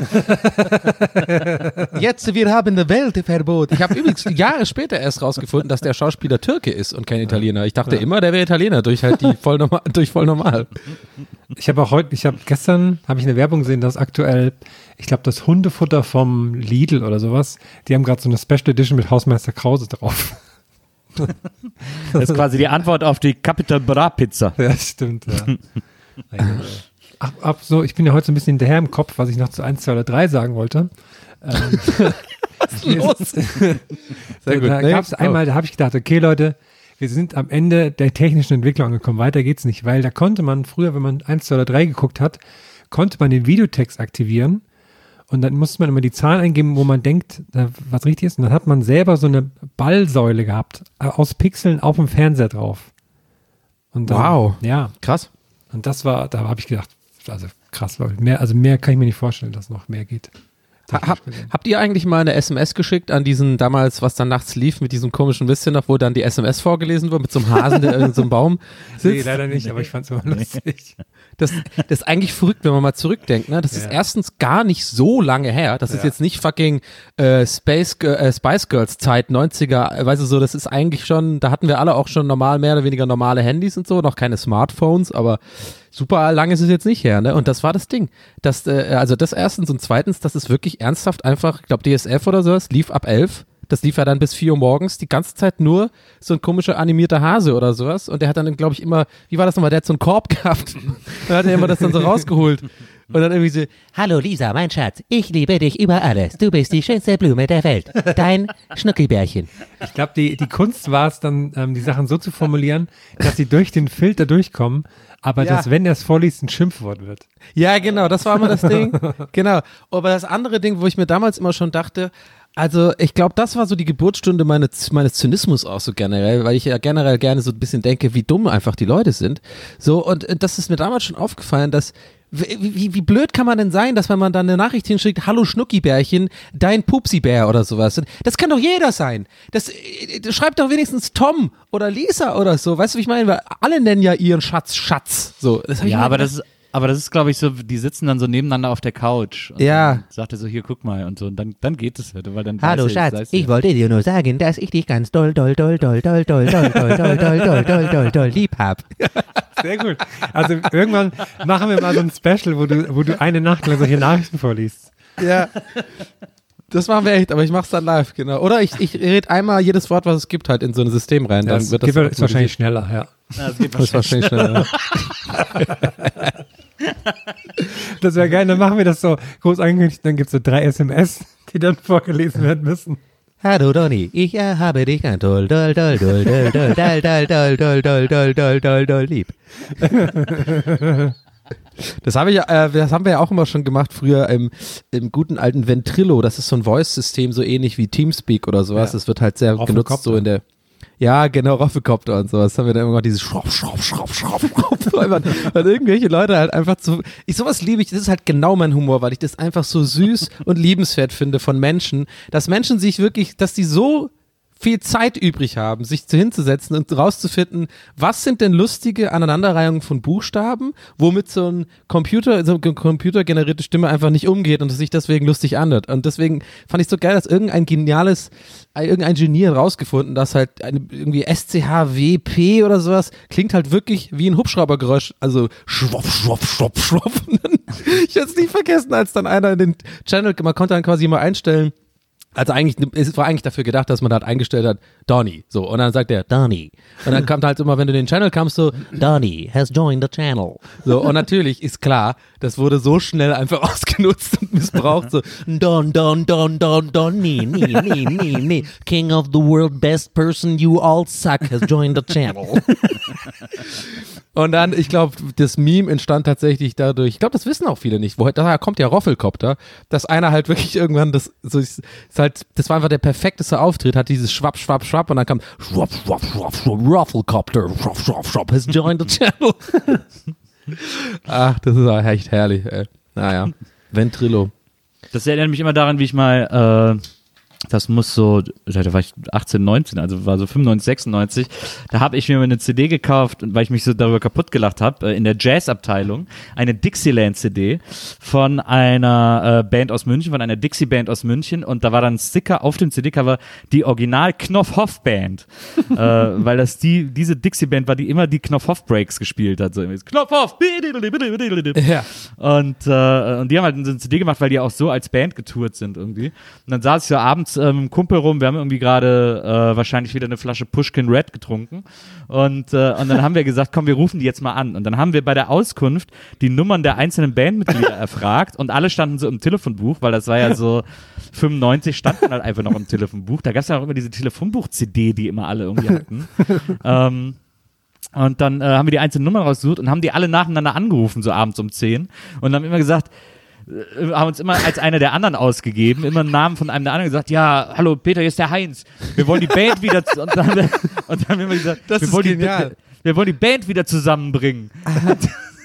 Speaker 2: Jetzt, wir haben ein Weltverbot. Ich habe übrigens Jahre später erst rausgefunden, dass der Schauspieler Türke ist und kein Italiener. Ich dachte immer, der wäre Italiener, durch halt die voll normal, durch voll normal.
Speaker 4: Ich habe auch heute, ich habe gestern, habe ich eine Werbung gesehen, dass aktuell, ich glaube, das Hundefutter vom Lidl oder sowas, die haben gerade so eine Special Edition mit Hausmeister Krause drauf.
Speaker 3: Das ist quasi die Antwort auf die Capital Bra Pizza.
Speaker 4: Ja, stimmt, ja. Ach, ab so, ich bin ja heute so ein bisschen hinterher im Kopf, was ich noch zu eins, zwei oder drei sagen wollte. Ähm,
Speaker 2: Los. Sehr gut.
Speaker 4: Da
Speaker 2: Nee,
Speaker 4: gab es
Speaker 2: oh.
Speaker 4: einmal, da habe ich gedacht, okay Leute, wir sind am Ende der technischen Entwicklung angekommen, weiter geht's nicht, weil da konnte man früher, wenn man eins, zwei oder drei geguckt hat, konnte man den Videotext aktivieren und dann musste man immer die Zahlen eingeben, wo man denkt, da, was richtig ist und dann hat man selber so eine Ballsäule gehabt, äh, aus Pixeln auf dem Fernseher drauf. Und dann,
Speaker 2: Wow.
Speaker 4: Ja,
Speaker 2: Krass.
Speaker 4: und das war, da habe ich gedacht, also krass, Leute, mehr, also mehr kann ich mir nicht vorstellen, dass noch mehr geht.
Speaker 2: Hab, habt ihr eigentlich mal eine S M S geschickt an diesen damals, was dann nachts lief, mit diesem komischen Witzchen noch, wo dann die S M S vorgelesen wurde, mit so einem Hasen, der in so einem Baum sitzt?
Speaker 4: Nee, leider nicht, aber ich fand's immer lustig.
Speaker 2: Das, das ist eigentlich verrückt, wenn man mal zurückdenkt. Ne? Das ja. ist erstens gar nicht so lange her. Das ist
Speaker 4: ja.
Speaker 2: jetzt nicht fucking äh, Space, äh, Spice Girls Zeit, neunziger, weißt du so, das ist eigentlich schon, da hatten wir alle auch schon normal, mehr oder weniger normale Handys und so, noch keine Smartphones, aber super lang ist es jetzt nicht her, ne? Und das war das Ding. Das, äh, also das erstens und zweitens, das ist wirklich ernsthaft einfach, ich glaube D S F oder sowas, lief ab elf. Das lief ja dann bis vier Uhr morgens, die ganze Zeit nur so ein komischer animierter Hase oder sowas. Und der hat dann, glaube ich, immer, wie war das nochmal, der hat so einen Korb gehabt. Dann hat er immer das dann so rausgeholt. Und dann irgendwie so, hallo Lisa, mein Schatz, ich liebe dich über alles. Du bist die schönste Blume der Welt. Dein Schnuckibärchen.
Speaker 4: Ich glaube, die, die Kunst war es dann, ähm, die Sachen so zu formulieren, dass sie durch den Filter durchkommen, aber
Speaker 2: ja.
Speaker 4: dass, wenn er es vorliest, ein Schimpfwort wird.
Speaker 2: Ja, genau, das war immer das Ding. Genau. Aber das andere Ding, wo ich mir damals immer schon dachte, also ich glaube, das war so die Geburtsstunde meines, meines Zynismus auch so generell, weil ich ja generell gerne so ein bisschen denke, wie dumm einfach die Leute sind. So, und äh, das ist mir damals schon aufgefallen, dass wie, wie, wie blöd kann man denn sein, dass wenn man dann eine Nachricht hinschickt, hallo Schnuckibärchen, dein Pupsibär oder sowas. Das kann doch jeder sein. Das, das schreibt doch wenigstens Tom oder Lisa oder so. Weißt du, wie ich meine? Weil alle nennen ja ihren Schatz Schatz. So, das hab ich
Speaker 3: ja,
Speaker 2: mal
Speaker 3: aber
Speaker 2: gedacht.
Speaker 3: das ist Aber das ist, glaube ich, so, die sitzen dann so nebeneinander auf der Couch. Und
Speaker 2: ja.
Speaker 3: Dann sagt er so, hier, guck mal. Und so, und dann, dann geht es halt. Weil dann
Speaker 2: Hallo
Speaker 3: weiß er,
Speaker 2: Schatz,
Speaker 3: weiß
Speaker 2: ich
Speaker 3: er.
Speaker 2: wollte dir nur sagen, dass ich dich ganz doll, doll, doll, doll, doll, doll, doll, doll, doll, doll, doll, doll, doll, doll lieb hab.
Speaker 4: Sehr gut. Also irgendwann machen wir mal so ein Special, wo du, wo du eine Nacht lang solche Nachrichten vorliest.
Speaker 2: Ja. Das machen wir echt, aber ich mach's dann live, genau. Oder ich, ich rede einmal jedes Wort, was es gibt, halt in so ein System rein. Dann
Speaker 4: Das
Speaker 2: wird das
Speaker 4: geht, ist wahrscheinlich schneller, ja.
Speaker 3: Ja, das geht
Speaker 2: Das ist wahrscheinlich schneller.
Speaker 4: Das wäre geil, dann machen wir das so groß angekündigt, dann gibt es so drei S M S, die dann vorgelesen werden müssen.
Speaker 2: Hallo Donny, ich äh, habe dich ganz doll, doll, doll, doll, doll, doll, doll, doll, doll, doll, doll, doll, doll, doll, doll, lieb. Das habe ich, äh, das haben wir ja auch immer schon gemacht früher im, im guten alten Ventrilo. Das ist so ein Voice-System, so ähnlich wie Teamspeak oder sowas. Das wird halt sehr genutzt so in der. Ja, genau, Roffekopter und sowas. Haben wir dann immer dieses Schraub, Schraub, Schraub, Schraub, Schraub. Weil, man, weil irgendwelche Leute halt einfach zu. Ich, sowas liebe ich, das ist halt genau mein Humor, weil ich das einfach so süß und liebenswert finde von Menschen, dass Menschen sich wirklich, dass die so viel Zeit übrig haben, sich zu hinzusetzen und rauszufinden, was sind denn lustige Aneinanderreihungen von Buchstaben, womit so ein Computer, so eine computergenerierte Stimme einfach nicht umgeht und es sich deswegen lustig anhört. Und deswegen fand ich so geil, dass irgendein geniales, irgendein Genie hat rausgefunden, dass halt eine, irgendwie S C H W P oder sowas klingt halt wirklich wie ein Hubschraubergeräusch, also schwopp, schwopp, schwopp, schwopp. Ich werde es nie vergessen, als dann einer in den Channel, man konnte dann quasi mal einstellen, also eigentlich, es war eigentlich dafür gedacht, dass man halt eingestellt hat, Donny, so, und dann sagt er, Donny. Und dann kommt halt immer, wenn du in den Channel kamst, so, Donny has joined the channel. So, und natürlich ist klar, das wurde so schnell einfach ausgenutzt und missbraucht, so, Don, Don, Don, Don, Donny, nee, nee, nee, nee, King of the world, best person, you all suck, has joined the channel. Und dann, ich glaube, das Meme entstand tatsächlich dadurch, ich glaube, das wissen auch viele nicht, woher, daher kommt ja Roffelkopter, dass einer halt wirklich irgendwann, das so ist, ist halt, das war einfach der perfekteste Auftritt, hat dieses Schwapp, Schwapp, Schwapp und dann kam Schwapp, Schwapp, Schwapp, Schwapp, Roffelkopter, Schwapp, Schwapp, Schwapp, has joined the channel. Ach, das ist echt herrlich, ey. Naja, Ventrilo.
Speaker 3: Das erinnert mich immer daran, wie ich mal, äh, das muss so, da war ich achtzehn, neunzehn, also war so fünfundneunzig, sechsundneunzig, da habe ich mir eine C D gekauft, weil ich mich so darüber kaputt gelacht habe, in der Jazz-Abteilung, eine Dixieland-C D von einer äh, Band aus München, von einer Dixie-Band aus München und da war dann ein Sticker auf dem C D-Cover, die Original-Knopf-Hoff-Band, äh, weil das die, diese Dixie-Band war, die immer die Knopf-Hoff-Breaks gespielt hat, so Knopf-Hoff!
Speaker 2: Ja.
Speaker 3: Und, äh, und die haben halt eine C D gemacht, weil die auch so als Band getourt sind irgendwie. Und dann saß ich so abends äh, mit einem Kumpel rum, wir haben irgendwie gerade äh, wahrscheinlich wieder eine Flasche Pushkin Red getrunken und, äh, und dann haben wir gesagt, komm, wir rufen die jetzt mal an. Und dann haben wir bei der Auskunft die Nummern der einzelnen Bandmitglieder erfragt und alle standen so im Telefonbuch, weil das war ja so fünfundneunzig standen halt einfach noch im Telefonbuch. Da gab es ja auch immer diese Telefonbuch-C D, die immer alle irgendwie hatten. ähm, und dann äh, haben wir die einzelnen Nummern rausgesucht und haben die alle nacheinander angerufen, so abends um zehn und haben immer gesagt, haben uns immer als einer der anderen ausgegeben, immer einen Namen von einem der anderen gesagt, ja, hallo Peter, hier ist der Heinz, wir wollen die Band wieder, zu- und, dann, und dann haben wir immer gesagt,
Speaker 2: Das
Speaker 3: wir
Speaker 2: ist
Speaker 3: wollen
Speaker 2: genial.
Speaker 3: Die, wir wollen die Band wieder zusammenbringen.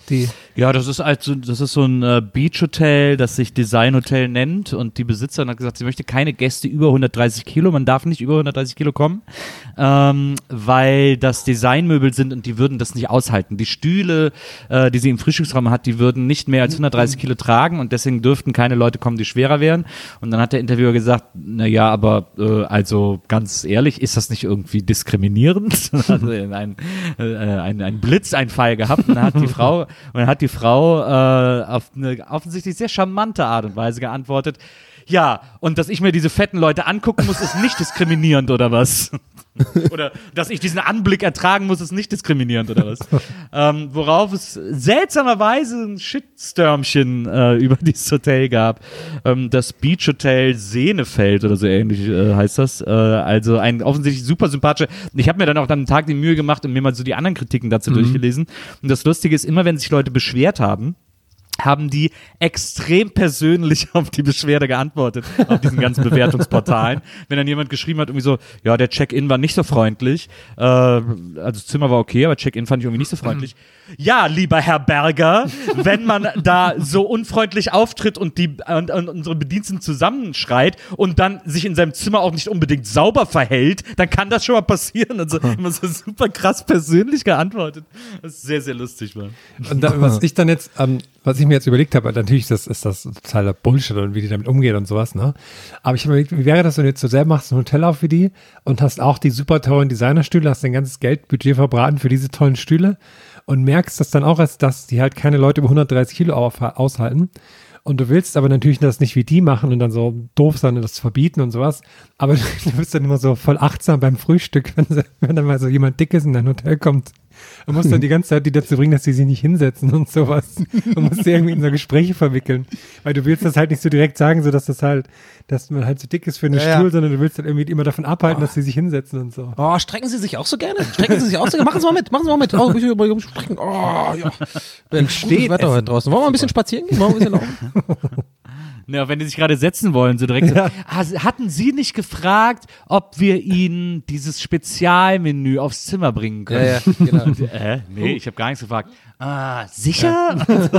Speaker 4: Die
Speaker 3: Ja, das ist also, das ist so ein äh, Beach-Hotel, das sich Design-Hotel nennt und die Besitzerin hat gesagt, sie möchte keine Gäste über hundertdreißig Kilo, man darf nicht über hundertdreißig Kilo kommen, ähm, weil das Designmöbel sind und die würden das nicht aushalten. Die Stühle, äh, die sie im Frühstücksraum hat, die würden nicht mehr als hundertdreißig Kilo tragen und deswegen dürften keine Leute kommen, die schwerer wären. Und dann hat der Interviewer gesagt, na ja, aber äh, also ganz ehrlich, ist das nicht irgendwie diskriminierend? Also ein, äh, ein, ein Blitzeinfall gehabt und dann hat die Frau, und dann hat die Frau äh, auf eine offensichtlich sehr charmante Art und Weise geantwortet, ja, und dass ich mir diese fetten Leute angucken muss, ist nicht diskriminierend oder was? Oder dass ich diesen Anblick ertragen muss, ist nicht diskriminierend oder was? ähm, worauf es seltsamerweise ein Shitstürmchen äh, über dieses Hotel gab. Ähm, das Beach Hotel Sehnefeld oder so ähnlich äh, heißt das. Äh, also ein offensichtlich super sympathischer. Ich habe mir dann auch dann einen Tag die Mühe gemacht und mir mal so die anderen Kritiken dazu mhm. durchgelesen. Und das Lustige ist, immer wenn sich Leute beschwert haben, haben die extrem persönlich auf die Beschwerde geantwortet, auf diesen ganzen Bewertungsportalen. Wenn dann jemand geschrieben hat, irgendwie so, ja, der Check-in war nicht so freundlich, äh, also das Zimmer war okay, aber Check-in fand ich irgendwie nicht so freundlich. Ja, lieber Herr Berger, wenn man da so unfreundlich auftritt und, die, und, und unsere Bediensteten zusammenschreit und dann sich in seinem Zimmer auch nicht unbedingt sauber verhält, dann kann das schon mal passieren. Und so immer so super krass persönlich geantwortet. Das ist sehr, sehr lustig, Mann.
Speaker 4: Und da, was ich dann jetzt, ähm, was ich mir jetzt überlegt habe, natürlich ist das, ist das totaler Bullshit und wie die damit umgehen und sowas, ne? Aber ich habe mir überlegt, wie wäre das, wenn du jetzt so selber machst ein Hotel auf wie die und hast auch die super teuren Designerstühle, hast dein ganzes Geldbudget verbraten für diese tollen Stühle und merkst das dann auch, als dass die halt keine Leute über hundertdreißig Kilo auf, aushalten. Und du willst aber natürlich das nicht wie die machen und dann so doof sein und das verbieten und sowas. Aber du bist dann immer so voll achtsam beim Frühstück, wenn, wenn dann mal so jemand Dickes in dein Hotel kommt. Du musst dann die ganze Zeit die dazu bringen, dass sie sich nicht hinsetzen und sowas. Du musst sie irgendwie in so Gespräche verwickeln. Weil du willst das halt nicht so direkt sagen, so dass das halt, dass man halt so dick ist für einen
Speaker 2: ja,
Speaker 4: Stuhl,
Speaker 2: ja.
Speaker 4: sondern du willst halt irgendwie immer davon abhalten,
Speaker 2: Oh.
Speaker 4: dass sie sich hinsetzen und so.
Speaker 2: Oh, strecken Sie sich auch so gerne? Strecken Sie sich auch so gerne? Machen Sie mal mit, machen Sie mal mit. Oh, ich will mal strecken. Oh, ja. Wenn steht Wetter heute draußen. Wollen wir ein bisschen spazieren gehen? Wollen wir ein bisschen laufen?
Speaker 3: Ja, wenn die sich gerade setzen wollen, so direkt
Speaker 4: Ja.
Speaker 3: so, ah, hatten Sie nicht gefragt, ob wir Ihnen dieses Spezialmenü aufs Zimmer bringen können?
Speaker 2: Ja, ja, genau.
Speaker 3: Äh, nee, ich habe gar nichts gefragt. Ah, sicher?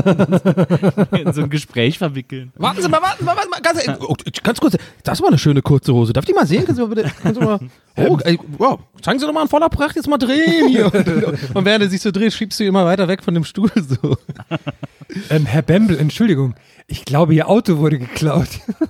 Speaker 3: In so ein Gespräch verwickeln.
Speaker 2: Warten Sie mal, warten Sie mal, warten Sie mal. Ganz, oh, ganz kurz, das war eine schöne kurze Hose. Darf ich die mal sehen? Können Sie mal bitte, können Sie mal, oh, ey, wow, zeigen Sie doch mal in voller Pracht, jetzt mal drehen hier. Und während er sich so dreht, schiebst du ihn immer weiter weg von dem Stuhl so.
Speaker 4: Ähm, Herr Bembel, Entschuldigung, ich glaube, Ihr Auto wurde geklaut.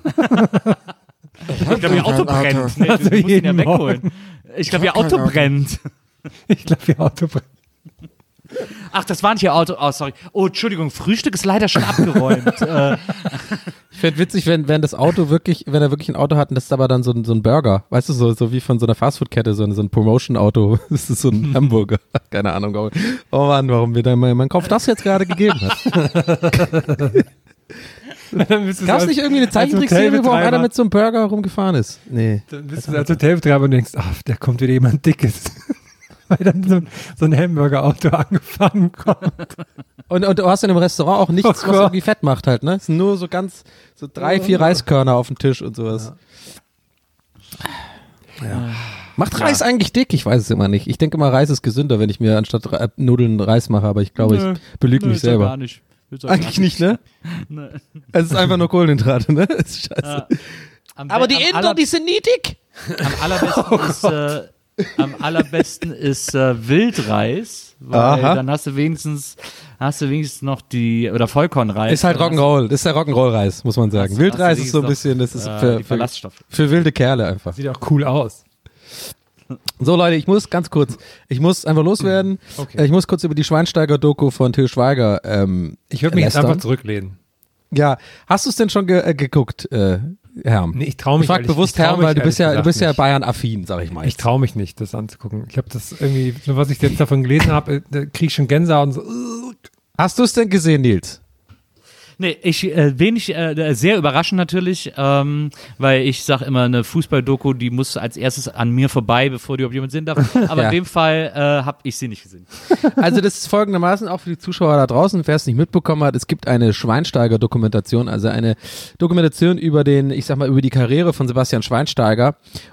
Speaker 3: Ich glaube, Ihr Auto brennt. Nee,
Speaker 4: Also
Speaker 3: du musst ihn ja
Speaker 4: jeden
Speaker 3: wegholen. Ich glaube, Ihr Auto brennt.
Speaker 4: Ich glaube, Ihr Auto brennt.
Speaker 3: Ach, das war nicht Ihr Auto. Oh, sorry. Oh, Entschuldigung, Frühstück ist leider schon abgeräumt. äh,
Speaker 2: Ich fände witzig, wenn, wenn das Auto wirklich, wenn er wirklich ein Auto hat und das ist aber dann so ein, so ein Burger. Weißt du, so, so wie von so einer Fastfood-Kette, so ein, so ein Promotion-Auto. Das ist so ein Hamburger. Keine Ahnung. Oh Mann, warum mir da mein, mein Kopf das jetzt gerade gegeben hat. Gab es nicht irgendwie eine Zeichentrickserie, wo auch einer mit so einem Burger rumgefahren ist? Nee.
Speaker 4: Dann bist du als Hotelbetreiber und denkst, ach, da kommt wieder jemand Dickes. Weil dann so, so ein Hamburger-Auto angefahren kommt.
Speaker 2: Und, und du hast in dem Restaurant auch nichts,
Speaker 4: Oh
Speaker 2: was
Speaker 4: Gott.
Speaker 2: irgendwie fett macht halt, ne? Es sind nur so ganz, so drei, vier Reiskörner auf dem Tisch und sowas. Ja. Ja. Macht Reis
Speaker 3: Ja.
Speaker 2: eigentlich dick? Ich weiß es immer nicht. Ich denke immer, Reis ist gesünder, wenn ich mir anstatt Re- Nudeln Reis mache, aber ich glaube,
Speaker 3: Nö.
Speaker 2: ich belüge mich
Speaker 3: ist ja
Speaker 2: selber.
Speaker 3: Gar nicht. Ist ja gar
Speaker 2: Eigentlich nicht, ne?
Speaker 3: Nee.
Speaker 2: Es ist einfach nur Kohlenhydrate, ne? Das ist scheiße.
Speaker 3: Ja. Am
Speaker 2: Aber
Speaker 3: be-
Speaker 2: die
Speaker 3: am
Speaker 2: Inder,
Speaker 3: aller-
Speaker 2: die sind nie dick.
Speaker 3: Am allerbesten ist, äh, am allerbesten ist äh, Wildreis, weil
Speaker 2: Aha.
Speaker 3: dann hast du wenigstens, hast du wenigstens noch die, oder Vollkornreis.
Speaker 2: Ist halt
Speaker 3: Dann hast du-
Speaker 2: Rock'n'Roll. Das ist der Rock'n'Roll-Reis, muss man sagen.
Speaker 3: hast-
Speaker 2: Wildreis
Speaker 3: hast du
Speaker 2: ist so ein
Speaker 3: wenigstens
Speaker 2: bisschen, das ist
Speaker 3: noch, äh,
Speaker 2: für,
Speaker 3: die
Speaker 2: für,
Speaker 3: Ballaststoffe.
Speaker 2: für wilde Kerle einfach.
Speaker 4: Sieht auch cool aus.
Speaker 2: So Leute, ich muss ganz kurz, ich muss einfach loswerden.
Speaker 4: Okay.
Speaker 2: Ich muss kurz über die Schweinsteiger-Doku von Till Schweiger ähm,
Speaker 4: Ich würde mich jetzt
Speaker 2: lästern.
Speaker 4: einfach zurücklehnen.
Speaker 2: Ja, hast du es denn schon ge äh, geguckt, äh, Herm?
Speaker 4: Nee, ich trau mich
Speaker 2: Ich frag
Speaker 4: ehrlich-
Speaker 2: bewusst
Speaker 4: ich trau
Speaker 2: Herm,
Speaker 4: mich
Speaker 2: weil du bist ja,
Speaker 4: ehrlich
Speaker 2: du bist ja
Speaker 4: gesagt
Speaker 2: Bayern-affin, sag ich mal.
Speaker 4: Ich traue mich nicht, das anzugucken. Ich habe das irgendwie, nur was ich jetzt davon gelesen habe, da kriege ich schon Gänsehaut und so.
Speaker 2: Hast du es denn gesehen, Nils?
Speaker 3: Nee, ich, äh, wenig, äh, sehr überraschend natürlich, ähm, weil ich sag immer, eine Fußball-Doku, die muss als erstes an mir vorbei, bevor die überhaupt jemand sehen darf. Aber
Speaker 2: Ja.
Speaker 3: in dem Fall äh, habe ich sie nicht gesehen.
Speaker 2: Also das ist folgendermaßen auch für die Zuschauer da draußen, wer es nicht mitbekommen hat, es gibt eine Schweinsteiger-Dokumentation, also eine Dokumentation über den, ich sag mal, über die Karriere von Sebastian Schweinsteiger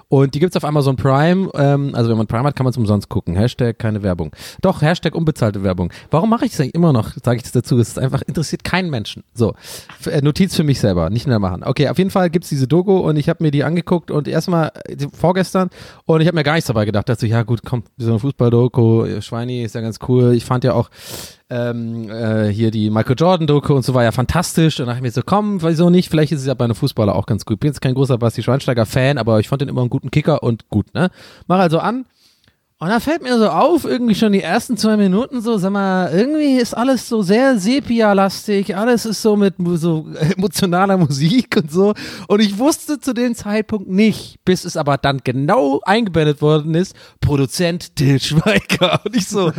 Speaker 2: Und die gibt's auf Amazon Prime. Ähm, also wenn man Prime hat, kann man es umsonst gucken. Hashtag keine Werbung. Doch, Hashtag unbezahlte Werbung. Warum mache ich das eigentlich immer noch? Sage ich das dazu. Es ist einfach, interessiert keinen Menschen. So, F- äh, Notiz für mich selber, nicht mehr machen. Okay, auf jeden Fall gibt's diese Doku und ich habe mir die angeguckt und erstmal äh, vorgestern und ich habe mir gar nichts dabei gedacht. Dachte so, ja gut, komm, so eine Fußball-Doku, Schweini ist ja ganz cool. Ich fand ja auch Ähm, äh, hier die Michael Jordan-Doku und so war ja fantastisch. Und dann dachte ich mir so, komm, wieso nicht? Vielleicht ist es ja bei einem Fußballer auch ganz gut. Ich bin jetzt kein großer Basti Schweinsteiger-Fan, aber ich fand den immer einen guten Kicker und gut, ne? Mach also an. Und dann fällt mir so auf, irgendwie schon die ersten zwei Minuten so, sag mal, irgendwie ist alles so sehr Sepia-lastig, alles ist so mit so emotionaler Musik und so. Und ich wusste zu dem Zeitpunkt nicht, bis es aber dann genau eingeblendet worden ist, Produzent Til Schweiger. Und ich so,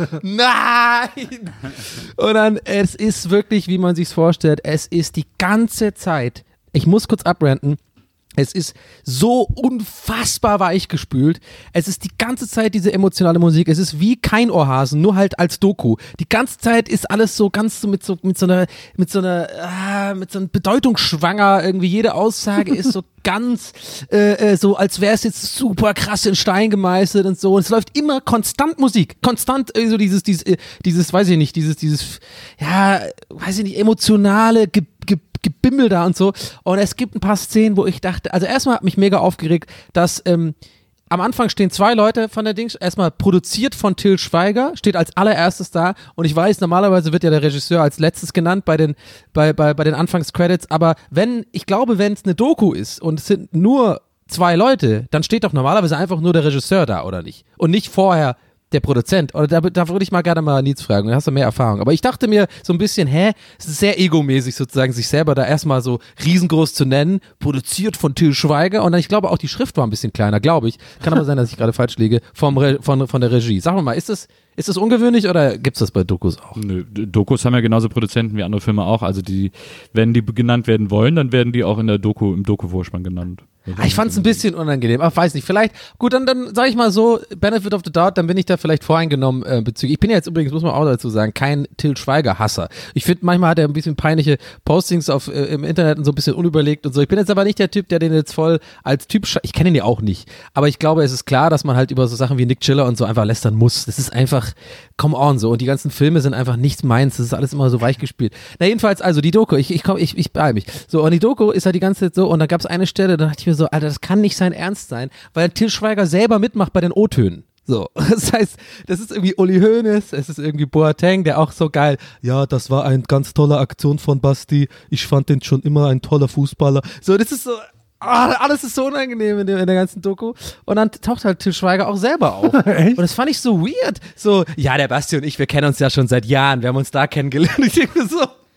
Speaker 2: nein! Und dann, es ist wirklich, wie man sich's vorstellt, es ist die ganze Zeit, ich muss kurz abranten, es ist so unfassbar weichgespült. Es ist die ganze Zeit diese emotionale Musik. Es ist wie kein Ohrhasen, nur halt als Doku. Die ganze Zeit ist alles so ganz so mit so mit so einer mit so einer ah, mit so einer Bedeutungsschwanger. Irgendwie jede Aussage ist so ganz äh, äh, so, als wäre es jetzt super krass in Stein gemeißelt und so. Und es läuft immer konstant Musik, konstant äh, so dieses dieses äh, dieses weiß ich nicht, dieses dieses ja weiß ich nicht emotionale Ge Ge Gebimmel da und so. Und es gibt ein paar Szenen, wo ich dachte, also erstmal hat mich mega aufgeregt, dass ähm, am Anfang stehen zwei Leute von der Dings, erstmal produziert von Til Schweiger, steht als allererstes da und ich weiß, normalerweise wird ja der Regisseur als letztes genannt bei den, bei, bei, bei den Anfangscredits, aber wenn, ich glaube, wenn es eine Doku ist und es sind nur zwei Leute, dann steht doch normalerweise einfach nur der Regisseur da, oder nicht? Und nicht vorher der Produzent. Oder da, da würde ich mal gerne mal Nils fragen, da hast du mehr Erfahrung. Aber ich dachte mir so ein bisschen, hä, es ist sehr egomäßig sozusagen, sich selber da erstmal so riesengroß zu nennen, produziert von Til Schweiger und dann, ich glaube auch die Schrift war ein bisschen kleiner, glaube ich. Kann aber sein, dass ich gerade falsch liege, vom Re- von, von der Regie. Sag mal, ist das, ist das ungewöhnlich oder gibt's das bei Dokus auch?
Speaker 3: Nö, Dokus haben ja genauso Produzenten wie andere Filme auch. Also die, wenn die genannt werden wollen, dann werden die auch in der Doku, im Doku-Vorspann genannt.
Speaker 2: Ah, ich fand es ein bisschen unangenehm, aber weiß nicht, vielleicht, gut, dann, dann sage ich mal so, Benefit of the Doubt, dann bin ich da vielleicht voreingenommen äh, bezüglich, ich bin ja jetzt übrigens, muss man auch dazu sagen, kein Til Schweiger-Hasser. Ich finde, manchmal hat er ein bisschen peinliche Postings auf, äh, im Internet und so ein bisschen unüberlegt und so. Ich bin jetzt aber nicht der Typ, der den jetzt voll als Typ, sche- ich kenne ihn ja auch nicht, aber ich glaube, es ist klar, dass man halt über so Sachen wie Nick Chiller und so einfach lästern muss. Das ist einfach, come on, so, und die ganzen Filme sind einfach nichts meins, das ist alles immer so weich gespielt. Na jedenfalls, also die Doku, ich, ich komm, ich, ich beeil mich. So, und die Doku ist halt die ganze Zeit so, und da gab es eine Stelle, da dachte ich mir so, Alter, das kann nicht sein Ernst sein, weil Til Schweiger selber mitmacht bei den O-Tönen. So, das heißt, das ist irgendwie Uli Hoeneß, es ist irgendwie Boateng, der auch so geil, ja, das war eine ganz tolle Aktion von Basti, ich fand den schon immer ein toller Fußballer. So, das ist so, ah, alles ist so unangenehm in der, in der ganzen Doku. Und dann taucht halt Til Schweiger auch selber auf.
Speaker 4: Echt?
Speaker 2: Und das fand ich so weird. So, ja, der Basti und ich, wir kennen uns ja schon seit Jahren, wir haben uns da kennengelernt. Ich denke mir so,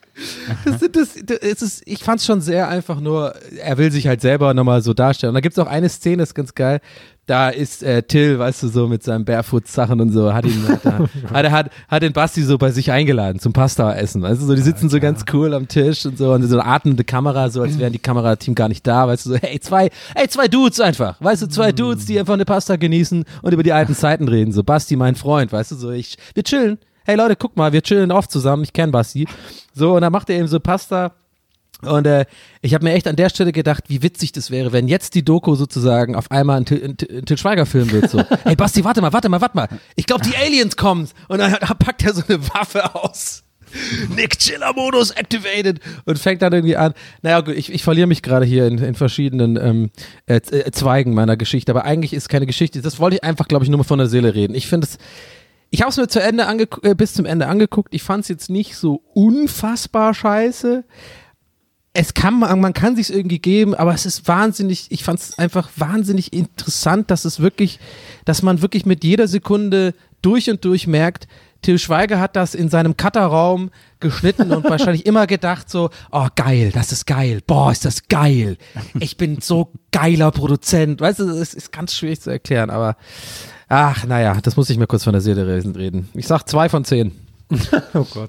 Speaker 2: Das, das, das, das ist, ich fand es schon sehr einfach nur, er will sich halt selber nochmal so darstellen. Und da gibt es auch eine Szene, das ist ganz geil, da ist äh, Till, weißt du, so mit seinen Barefoot-Sachen und so, hat ihn, da, hat, hat, hat den Basti so bei sich eingeladen zum Pasta-Essen, weißt du, so, die sitzen so ganz cool am Tisch und so, und so eine atmende Kamera, so als wären die Kamerateam gar nicht da, weißt du, so, hey, zwei, hey, zwei Dudes einfach, weißt du, zwei Dudes, die einfach eine Pasta genießen und über die alten Zeiten reden, so, Basti, mein Freund, weißt du, so, ich, wir chillen. Hey Leute, guck mal, wir chillen oft zusammen, ich kenne Basti. So, und dann macht er eben so Pasta. Und äh, ich habe mir echt an der Stelle gedacht, wie witzig das wäre, wenn jetzt die Doku sozusagen auf einmal ein Til, ein Til Schweiger-Film wird. So, hey Basti, warte mal, warte mal, warte mal. Ich glaube, die Aliens kommen. Und dann packt er so eine Waffe aus. Nick Chiller-Modus activated und fängt dann irgendwie an. Naja, gut, ich, ich verliere mich gerade hier in, in verschiedenen ähm, äh, Zweigen meiner Geschichte. Aber eigentlich ist keine Geschichte. Das wollte ich einfach, glaube ich, nur mal von der Seele reden. Ich finde es... Ich habe es mir zu Ende angeguckt, äh, bis zum Ende angeguckt. Ich fand es jetzt nicht so unfassbar scheiße. Es kann man, man kann sich irgendwie geben, aber es ist wahnsinnig. Ich fand es einfach wahnsinnig interessant, dass es wirklich, dass man wirklich mit jeder Sekunde durch und durch merkt, Til Schweiger hat das in seinem Cutterraum geschnitten und wahrscheinlich immer gedacht so, oh geil, das ist geil, boah, ist das geil. Ich bin so geiler Produzent. Weißt du, es ist ganz schwierig zu erklären, aber ach, naja, das muss ich mir kurz von der Seele reden. Ich sag zwei von zehn.
Speaker 4: Oh Gott.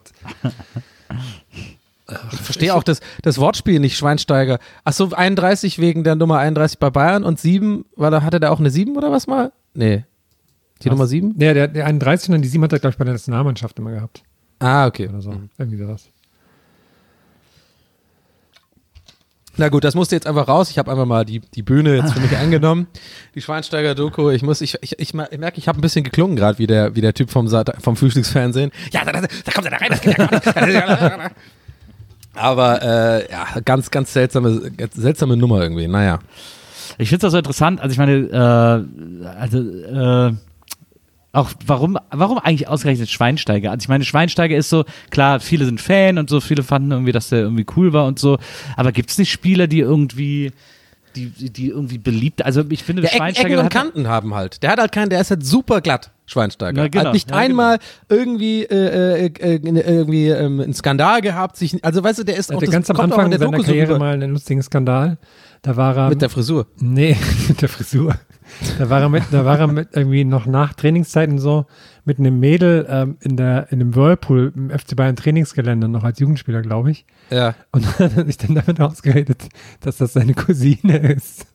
Speaker 2: Ich verstehe auch das, das Wortspiel nicht, Schweinsteiger. Achso, einunddreißig wegen der Nummer einunddreißig bei Bayern und sieben, weil da hatte der auch eine sieben oder was mal? Nee. Die
Speaker 4: was?
Speaker 2: Nummer sieben?
Speaker 4: Nee, der, der einunddreißig und dann die sieben hat er, glaube ich, bei der Nationalmannschaft immer gehabt.
Speaker 2: Ah, okay.
Speaker 4: Oder so.
Speaker 2: Mhm.
Speaker 4: Irgendwie sowas.
Speaker 2: Na gut, das musste jetzt einfach raus. Ich habe einfach mal die, die Bühne jetzt für mich eingenommen. Die Schweinsteiger-Doku. Ich muss, ich, ich, ich, ich merke, ich habe ein bisschen geklungen gerade wie der, wie der Typ vom, vom Frühstücksfernsehen. Ja, da, da, da kommt er da rein, das geht ja gar nicht. Aber äh, ja, ganz, ganz seltsame, seltsame Nummer irgendwie. Naja.
Speaker 3: Ich finde es auch so interessant. Also ich meine, äh, also äh, auch warum, warum eigentlich ausgerechnet Schweinsteiger? Also ich meine, Schweinsteiger ist so, klar, viele sind Fan und so, viele fanden irgendwie, dass der irgendwie cool war und so. Aber gibt es nicht Spieler, die irgendwie, die, die irgendwie beliebt, also ich finde,
Speaker 2: ja,
Speaker 3: Schweinsteiger.
Speaker 2: Ecken und Kanten haben halt. Der hat halt keinen, der ist halt super glatt, Schweinsteiger.
Speaker 3: Ja, genau.
Speaker 2: Hat nicht
Speaker 3: Ja,
Speaker 2: einmal genau. irgendwie, äh, äh, irgendwie ähm, einen Skandal gehabt. Sich, also weißt du, der ist
Speaker 4: er
Speaker 2: auch,
Speaker 4: hatte
Speaker 2: das
Speaker 4: ganz am
Speaker 2: kommt auch
Speaker 4: Anfang
Speaker 2: in der
Speaker 4: seiner
Speaker 2: Doku
Speaker 4: Karriere
Speaker 2: so
Speaker 4: mal einen lustigen Skandal. Da war er
Speaker 2: mit der Frisur.
Speaker 4: Nee, mit der Frisur. Da war er mit, da war er mit irgendwie noch nach Trainingszeiten so mit einem Mädel ähm, in der in dem Whirlpool im F C Bayern Trainingsgelände noch als Jugendspieler, glaube ich.
Speaker 2: Ja.
Speaker 4: Und dann hat er sich dann damit ausgeredet, dass das seine Cousine ist.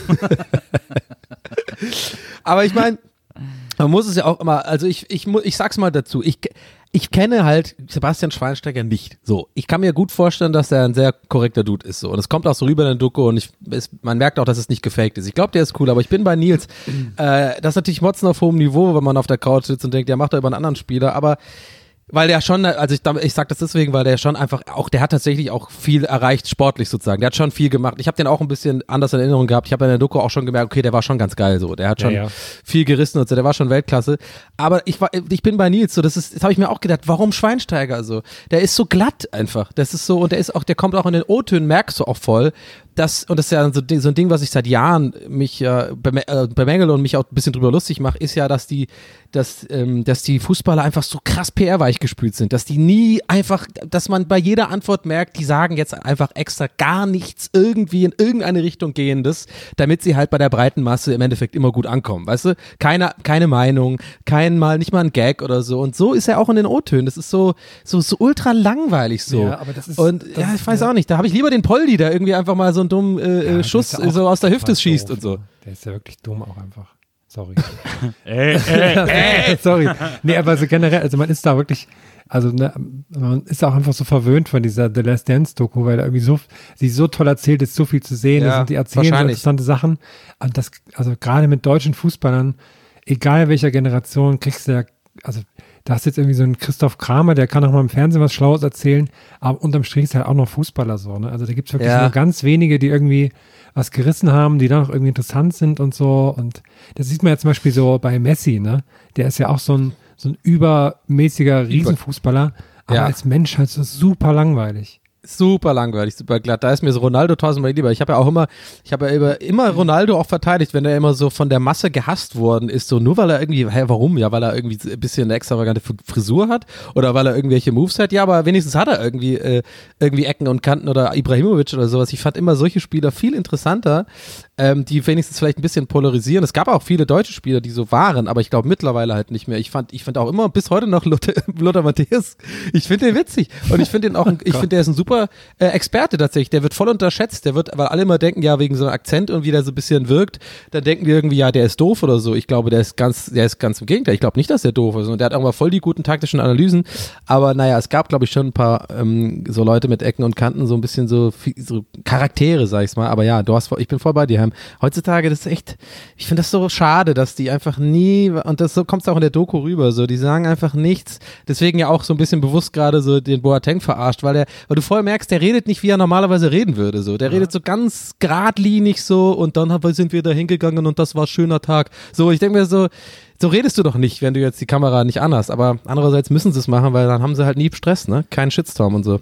Speaker 2: Aber ich meine, man muss es ja auch immer, also ich, ich, ich sag's mal dazu, ich, ich kenne halt Sebastian Schweinsteiger nicht. So, ich kann mir gut vorstellen, dass er ein sehr korrekter Dude ist. So. Und es kommt auch so rüber in der Doku und ich, es, man merkt auch, dass es nicht gefaked ist. Ich glaube, der ist cool, aber ich bin bei Nils. Äh, das ist natürlich Motzen auf hohem Niveau, wenn man auf der Couch sitzt und denkt, der macht da über einen anderen Spieler, aber weil der schon, also ich, ich sag das deswegen, weil der schon einfach auch, der hat tatsächlich auch viel erreicht, sportlich sozusagen. Der hat schon viel gemacht. Ich habe den auch ein bisschen anders in Erinnerung gehabt. Ich habe in der Doku auch schon gemerkt, okay, der war schon ganz geil so. Der hat schon
Speaker 4: ja, ja.
Speaker 2: viel gerissen und so, der war schon Weltklasse. Aber ich war, ich bin bei Nils so, das ist, das habe ich mir auch gedacht, warum Schweinsteiger so? Der ist so glatt einfach. Das ist so, und der ist auch, der kommt auch in den O-Tönen, merkst du auch voll. Das, und das ist ja so, so ein Ding, was ich seit Jahren mich äh, bemängele und mich auch ein bisschen drüber lustig mache, ist ja, dass die, dass, ähm, dass die Fußballer einfach so krass P R-weich gespült sind, dass die nie einfach, dass man bei jeder Antwort merkt, die sagen jetzt einfach extra gar nichts irgendwie in irgendeine Richtung gehendes, damit sie halt bei der breiten Masse im Endeffekt immer gut ankommen, weißt du? Keine, keine Meinung, kein mal, nicht mal ein Gag oder so. Und so ist er auch in den O-Tönen. Das ist so, so, so ultra langweilig so.
Speaker 4: Ja, aber das ist,
Speaker 2: und
Speaker 4: das
Speaker 2: ja, ich
Speaker 4: ist,
Speaker 2: weiß
Speaker 4: ja.
Speaker 2: auch nicht, da habe ich lieber den Poldi, der irgendwie einfach mal so einen dummen äh,
Speaker 4: Ja,
Speaker 2: Schuss
Speaker 4: der ist ja
Speaker 2: so aus der Hüfte
Speaker 4: auch
Speaker 2: schießt
Speaker 4: doof,
Speaker 2: und so.
Speaker 4: ne? Der ist ja wirklich dumm auch einfach. Sorry.
Speaker 3: Ey, ey, ey.
Speaker 4: Sorry. Nee, aber so generell, also man ist da wirklich, also ne, man ist auch einfach so verwöhnt von dieser The Last Dance Doku, weil da irgendwie so, sie so toll erzählt, ist so viel zu sehen,
Speaker 2: Ja,
Speaker 4: und die erzählen so
Speaker 2: wahrscheinlich.
Speaker 4: interessante Sachen. Und das, also gerade mit deutschen Fußballern, egal welcher Generation, kriegst du ja, also da hast jetzt irgendwie so einen Christoph Kramer, der kann auch mal im Fernsehen was Schlaues erzählen, aber unterm Strich ist halt auch noch Fußballer so, ne? Also da gibt es wirklich
Speaker 2: Ja.
Speaker 4: nur ganz wenige, die irgendwie was gerissen haben, die dann auch irgendwie interessant sind und so. Und das sieht man ja zum Beispiel so bei Messi, ne? Der ist ja auch so ein, so ein übermäßiger Riesenfußballer, aber
Speaker 2: Ja.
Speaker 4: als Mensch halt so super langweilig.
Speaker 2: Super langweilig, super glatt. Da ist mir so Ronaldo tausendmal lieber. Ich habe ja auch immer, ich habe ja immer, immer Ronaldo auch verteidigt, wenn er immer so von der Masse gehasst worden ist, so nur weil er irgendwie, hä, warum? Ja, weil er irgendwie ein bisschen eine extravagante Frisur hat oder weil er irgendwelche Moves hat. Ja, aber wenigstens hat er irgendwie, äh, irgendwie Ecken und Kanten oder Ibrahimovic oder sowas. Ich fand immer solche Spieler viel interessanter, ähm, die wenigstens vielleicht ein bisschen polarisieren. Es gab auch viele deutsche Spieler, die so waren, aber ich glaube mittlerweile halt nicht mehr. Ich fand, ich fand auch immer bis heute noch Lothar, Lothar Matthäus. Ich finde den witzig und ich finde den auch, ein, ich finde der ist ein super Äh, Experte tatsächlich, der wird voll unterschätzt, der wird, weil alle immer denken, ja, wegen so einem Akzent und wie der so ein bisschen wirkt, dann denken die irgendwie, ja, der ist doof oder so. Ich glaube, der ist ganz, der ist ganz im Gegenteil. Ich glaube nicht, dass der doof ist und der hat auch mal voll die guten taktischen Analysen, aber naja, es gab, glaube ich, schon ein paar ähm, so Leute mit Ecken und Kanten, so ein bisschen so, so Charaktere, sag ich's mal, aber ja, du hast, ich bin voll bei dir, Herm. Heutzutage, das ist echt, ich finde das so schade, dass die einfach nie, und das so kommt es auch in der Doku rüber, so, die sagen einfach nichts, deswegen ja auch so ein bisschen bewusst gerade so den Boateng verarscht, weil der, weil du voll merkst, der redet nicht, wie er normalerweise reden würde. So. Der ja. redet so ganz geradlinig so und dann sind wir da hingegangen und das war ein schöner Tag. So, ich denke mir so, so redest du doch nicht, wenn du jetzt die Kamera nicht anhast. Aber andererseits müssen sie es machen, weil dann haben sie halt nie Stress, ne? Kein Shitstorm und so.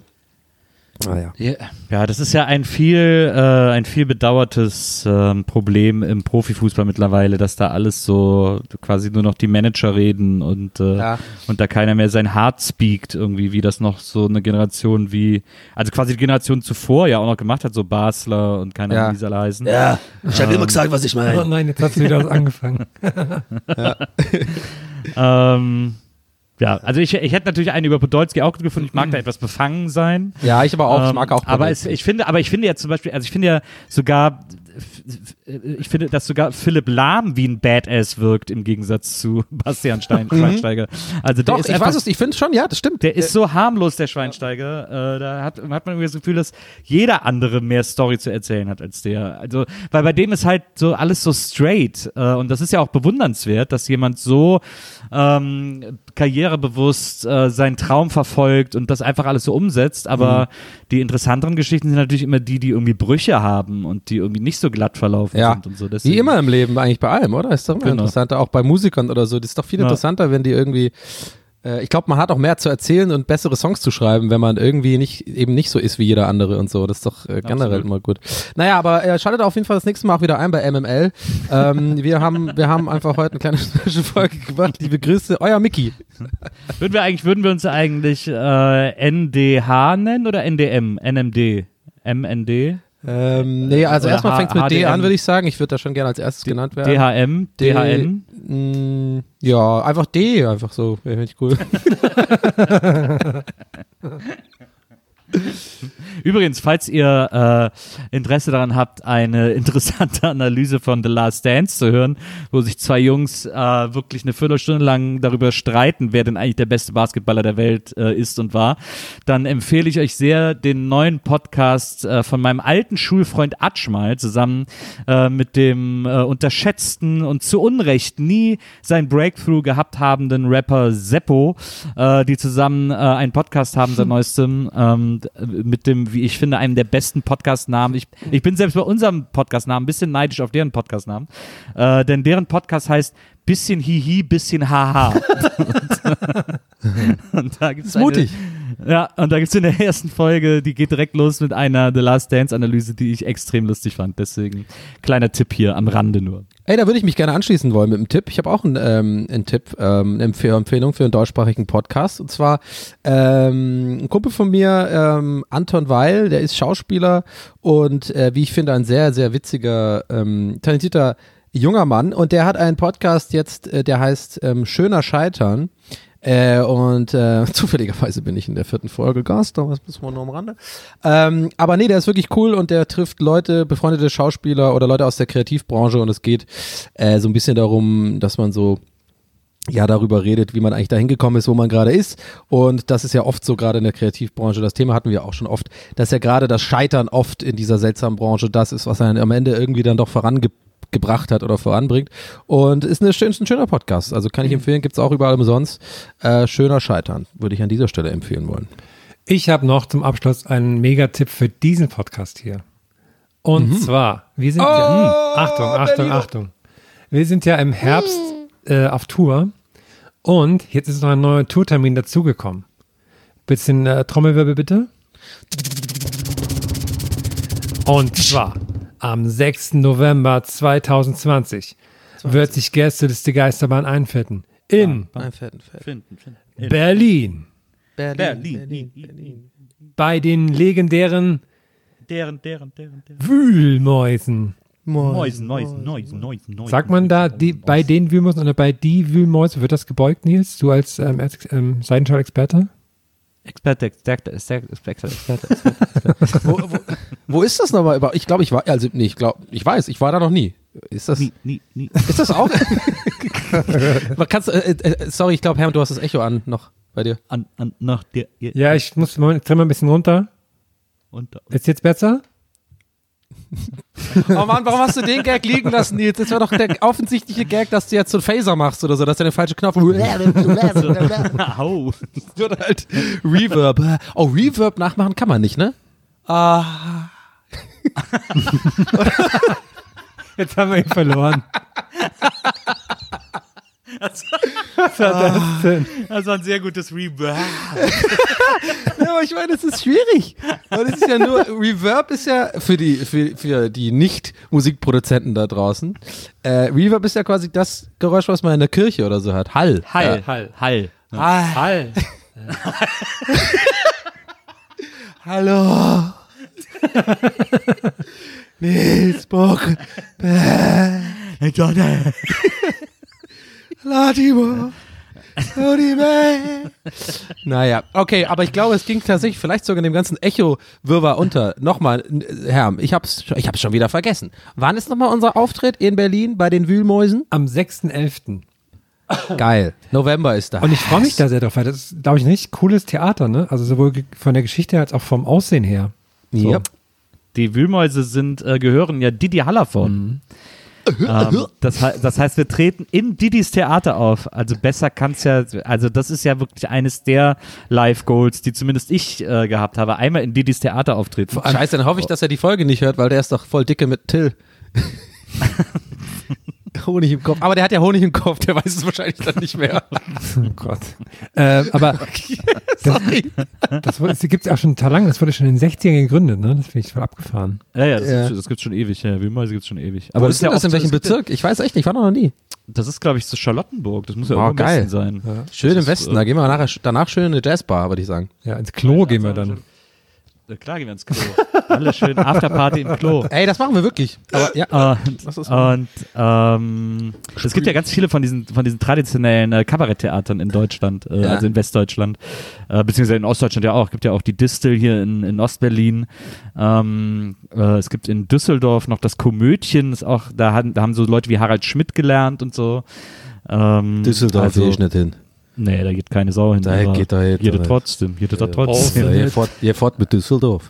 Speaker 2: Ah, ja.
Speaker 3: Ja, ja, das ist ja ein viel, äh, ein viel bedauertes ähm, Problem im Profifußball mittlerweile, dass da alles so quasi nur noch die Manager reden und, äh,
Speaker 2: Ja.
Speaker 3: und da keiner mehr sein Hart speakt irgendwie, wie das noch so eine Generation wie, also quasi die Generation zuvor ja auch noch gemacht hat, so Basler und keine Ahnung,
Speaker 2: Ja.
Speaker 3: wie sie alle heißen.
Speaker 1: Ja, ich habe immer gesagt, was ich
Speaker 4: Oh
Speaker 1: meine.
Speaker 4: nein, jetzt hast du wieder was angefangen.
Speaker 3: Ähm, ja, also ich, ich hätte natürlich einen über Podolski auch gefunden, ich mag da etwas befangen sein.
Speaker 2: Ja, ich aber auch, ich
Speaker 3: Ähm,
Speaker 2: mag auch
Speaker 3: aber
Speaker 2: Podolski.
Speaker 3: es, ich finde, aber ich finde ja zum Beispiel, also ich finde ja sogar f- f- ich finde, dass sogar Philipp Lahm wie ein Badass wirkt im Gegensatz zu Bastian Stein, Schweinsteiger. Also der
Speaker 2: Doch,
Speaker 3: ist
Speaker 2: ich
Speaker 3: einfach,
Speaker 2: weiß es, ich finde schon, ja, das stimmt.
Speaker 3: der ist so harmlos, der Schweinsteiger. Äh, da hat, hat man irgendwie das Gefühl, dass jeder andere mehr Story zu erzählen hat als der. Also, weil bei dem ist halt so alles so straight. Äh, und das ist ja auch bewundernswert, dass jemand so ähm, karrierebewusst äh, seinen Traum verfolgt und das einfach alles so umsetzt. Aber mhm. die interessanteren Geschichten sind natürlich immer die, die irgendwie Brüche haben und die irgendwie nicht so glatt verlaufen
Speaker 2: Ja.
Speaker 3: sind und so. Deswegen.
Speaker 2: Wie immer im Leben, eigentlich bei allem, oder? Ist doch immer
Speaker 3: Genau.
Speaker 2: interessanter, auch bei Musikern oder so. Das ist doch viel
Speaker 3: Ja.
Speaker 2: interessanter, wenn die irgendwie, äh, ich glaube, man hat auch mehr zu erzählen und bessere Songs zu schreiben, wenn man irgendwie nicht, eben nicht so ist wie jeder andere und so. Das ist doch äh, generell
Speaker 3: Absolut.
Speaker 2: immer gut. Naja, aber äh, schaltet auf jeden Fall das nächste Mal auch wieder ein bei M M L. ähm, wir haben, wir haben einfach heute eine kleine Folge gemacht. Liebe Grüße, euer Micky.
Speaker 3: Würden wir eigentlich, würden wir uns eigentlich äh, N D H nennen oder N D M? N M D? M N D?
Speaker 2: Ähm, nee, also
Speaker 3: Oder
Speaker 2: erstmal fängt es mit
Speaker 3: H-
Speaker 2: D an,
Speaker 3: HDM.
Speaker 2: würde ich sagen. Ich würde da schon gerne als erstes genannt werden.
Speaker 3: D H M? D H N?
Speaker 2: mh, ja, einfach D, einfach so. Wäre ich cool.
Speaker 3: Übrigens, falls ihr äh, Interesse daran habt, eine interessante Analyse von The Last Dance zu hören, wo sich zwei Jungs äh, wirklich eine Viertelstunde lang darüber streiten, wer denn eigentlich der beste Basketballer der Welt äh, ist und war, dann empfehle ich euch sehr den neuen Podcast äh, von meinem alten Schulfreund Atschmal zusammen äh, mit dem äh, unterschätzten und zu Unrecht nie sein Breakthrough gehabt habenden Rapper Seppo, äh, die zusammen äh, einen Podcast haben, seit neuestem, ähm, mit dem, wie ich finde, einem der besten Podcast-Namen. Ich, ich bin selbst bei unserem Podcast-Namen ein bisschen neidisch auf deren Podcast-Namen, äh, denn deren Podcast heißt bisschen Hihi, bisschen Haha. und, und da gibt's
Speaker 2: ist mutig.
Speaker 3: Eine, ja, und da gibt es in der ersten Folge, die geht direkt los mit einer The Last Dance-Analyse, die ich extrem lustig fand. Deswegen kleiner Tipp hier am Rande nur.
Speaker 2: Ey, da würde ich mich gerne anschließen wollen mit einem Tipp. Ich habe auch einen, ähm, einen Tipp, ähm, eine Empfehl- Empfehlung für einen deutschsprachigen Podcast. Und zwar ähm, ein Kumpel von mir, ähm, Anton Weil, der ist Schauspieler und äh, wie ich finde, ein sehr, sehr witziger, ähm, talentierter junger Mann. Und der hat einen Podcast jetzt, äh, der heißt ähm, Schöner Scheitern. Äh, und äh, zufälligerweise bin ich in der vierten Folge Gast, aber das müssen wir nur am Rande. Ähm, aber nee, der ist wirklich cool und der trifft Leute, befreundete Schauspieler oder Leute aus der Kreativbranche und es geht äh, so ein bisschen darum, dass man so ja darüber redet, wie man eigentlich dahin gekommen ist, wo man gerade ist. Und das ist ja oft so gerade in der Kreativbranche. Das Thema hatten wir auch schon oft, dass ja gerade das Scheitern oft in dieser seltsamen Branche das ist, was einen am Ende irgendwie dann doch vorangebracht gebracht hat oder voranbringt. Und ist, eine, ist ein schöner Podcast. Also kann ich empfehlen, gibt es auch überall umsonst. Äh, schöner Scheitern, würde ich an dieser Stelle empfehlen wollen.
Speaker 4: Ich habe noch zum Abschluss einen Megatipp für diesen Podcast hier. Und mhm. zwar, wir sind
Speaker 2: oh,
Speaker 4: ja, mh, Achtung, Achtung,
Speaker 2: Berliner.
Speaker 4: Achtung. Wir sind ja im Herbst äh, auf Tour und jetzt ist noch ein neuer Tourtermin dazugekommen. Bisschen äh, Trommelwirbel bitte. Und zwar am sechsten November zweitausendzwanzig wird sich Gästeliste Geisterbahn einfinden. In
Speaker 2: Einfinden,
Speaker 3: Finden, finden.
Speaker 4: Berlin.
Speaker 2: Berlin,
Speaker 3: Berlin.
Speaker 2: Berlin, Berlin.
Speaker 4: Bei den legendären
Speaker 3: Deren, deren, deren, deren.
Speaker 4: Wühlmäusen.
Speaker 3: Mäusen, Mäusen, Mäusen, Mäusen, Mäusen.
Speaker 4: Sagt man da die, bei den Wühlmäusen oder bei die Wühlmäuse, wird das gebeugt, Nils? Du als ähm, Ex- ähm, Seidenschal-Experte?
Speaker 3: Experte, Experte, Experte, Experte, Experte, Experte.
Speaker 2: wo, wo, wo ist das nochmal? über- Ich glaube, ich war, also nee, ich glaube, ich weiß, ich war da noch nie. Ist das,
Speaker 3: Nie, nie, nie.
Speaker 2: ist das auch? Man kannst, äh, äh, sorry, ich glaube, Hermann, du hast das Echo an noch bei dir.
Speaker 3: An, an, nach dir.
Speaker 4: Ja, ich muss mal, dreh mal ein bisschen runter.
Speaker 3: Und,
Speaker 4: Ist jetzt besser?
Speaker 2: Oh Mann, warum hast du den Gag liegen lassen, Nils? Das war doch der offensichtliche Gag, dass du jetzt so einen Phaser machst oder so, dass du den falschen Knopf.
Speaker 3: Au.
Speaker 2: Oder halt Reverb. Oh, Reverb nachmachen kann man nicht, ne? Ah.
Speaker 4: Jetzt haben wir ihn verloren. Was war das denn?
Speaker 3: Das war ein sehr gutes Reverb.
Speaker 2: Ja, aber ich meine, das ist schwierig. Weil das ist ja nur, Reverb ist ja für die, für, für die Nicht-Musikproduzenten da draußen. Äh, Reverb ist ja quasi das Geräusch, was man in der Kirche oder so hört. Hall.
Speaker 3: Hall,
Speaker 2: Ja.
Speaker 3: Hall, Hall.
Speaker 2: Hall.
Speaker 4: Hall.
Speaker 2: Hallo. Nils Bock.
Speaker 3: Johnny.
Speaker 2: Latimer. Rudy Man. Naja, okay, aber ich glaube, es ging tatsächlich vielleicht sogar in dem ganzen Echo-Wirrwarr unter. Nochmal, Herr, ich hab's, ich hab's schon wieder vergessen. Wann ist nochmal unser Auftritt in Berlin bei den Wühlmäusen?
Speaker 4: Am sechsten elften
Speaker 2: Geil. November ist da.
Speaker 4: Und ich freue mich da sehr drauf, weil das ist, glaube ich, ein richtig cooles Theater, ne? Also sowohl ge- von der Geschichte her als auch vom Aussehen her. So.
Speaker 2: Ja.
Speaker 3: Die Wühlmäuse sind, äh, gehören ja Didi Hallervorden.
Speaker 2: Mhm.
Speaker 3: ähm, das, he- das heißt, wir treten in Didis Theater auf. Also besser kann's ja, also das ist ja wirklich eines der Live-Goals, die zumindest ich äh, gehabt habe. Einmal in Didis Theater auftreten.
Speaker 2: Scheiße, dann hoffe ich, dass er die Folge nicht hört, weil der ist doch voll dicke mit Till. Honig im Kopf. Aber der hat ja Honig im Kopf, der weiß es wahrscheinlich dann nicht mehr.
Speaker 4: Oh Gott. Äh, aber
Speaker 2: Sorry.
Speaker 4: das, das gibt es auch schon total lang, das wurde schon in den sechzigern gegründet, ne? Das finde ich voll abgefahren.
Speaker 3: Ja, ja, das,
Speaker 2: Ja.
Speaker 3: Gibt's, das gibt's schon ewig. Ja, Wühlmäuse gibt's schon ewig.
Speaker 2: Aber
Speaker 3: das
Speaker 2: ist denn das
Speaker 3: oft
Speaker 2: in
Speaker 3: so-
Speaker 2: welchem
Speaker 3: es gibt
Speaker 2: Bezirk? Ich weiß echt nicht, ich war da noch nie.
Speaker 3: Ja, das ist, glaube ich, so Charlottenburg. Das muss ja
Speaker 2: Oh,
Speaker 3: irgendwo im
Speaker 2: geil.
Speaker 3: Westen sein.
Speaker 2: Schön
Speaker 3: Das
Speaker 2: im
Speaker 3: ist,
Speaker 2: Westen,
Speaker 3: äh,
Speaker 2: da gehen wir nachher, danach schön in eine Jazzbar, würde ich sagen.
Speaker 4: Ja, ins Klo gehen wir dann.
Speaker 3: Ja, klar gehen wir ins Klo. Alle schön Afterparty im Klo.
Speaker 2: Ey, das machen wir wirklich. Aber ja.
Speaker 3: Und,
Speaker 2: Was ist-
Speaker 3: und ähm, es gibt ja ganz viele von diesen, von diesen traditionellen äh, Kabaretttheatern in Deutschland, äh,
Speaker 2: Ja.
Speaker 3: also in Westdeutschland, äh, beziehungsweise in Ostdeutschland ja auch. Es gibt ja auch die Distel hier in, in Ostberlin. Ähm, äh, es gibt in Düsseldorf noch das Komödchen, ist auch, da, haben, da haben so Leute wie Harald Schmidt gelernt und so. Ähm,
Speaker 2: Düsseldorf
Speaker 3: also,
Speaker 2: gehe ich nicht hin.
Speaker 3: Nee, da geht keine Sau hin.
Speaker 2: Da
Speaker 3: aber
Speaker 2: geht da hin,
Speaker 3: Jede
Speaker 2: oder?
Speaker 3: trotzdem, jede da
Speaker 2: Ja,
Speaker 3: trotzdem.
Speaker 2: ihr, fahrt, ihr fahrt mit Düsseldorf.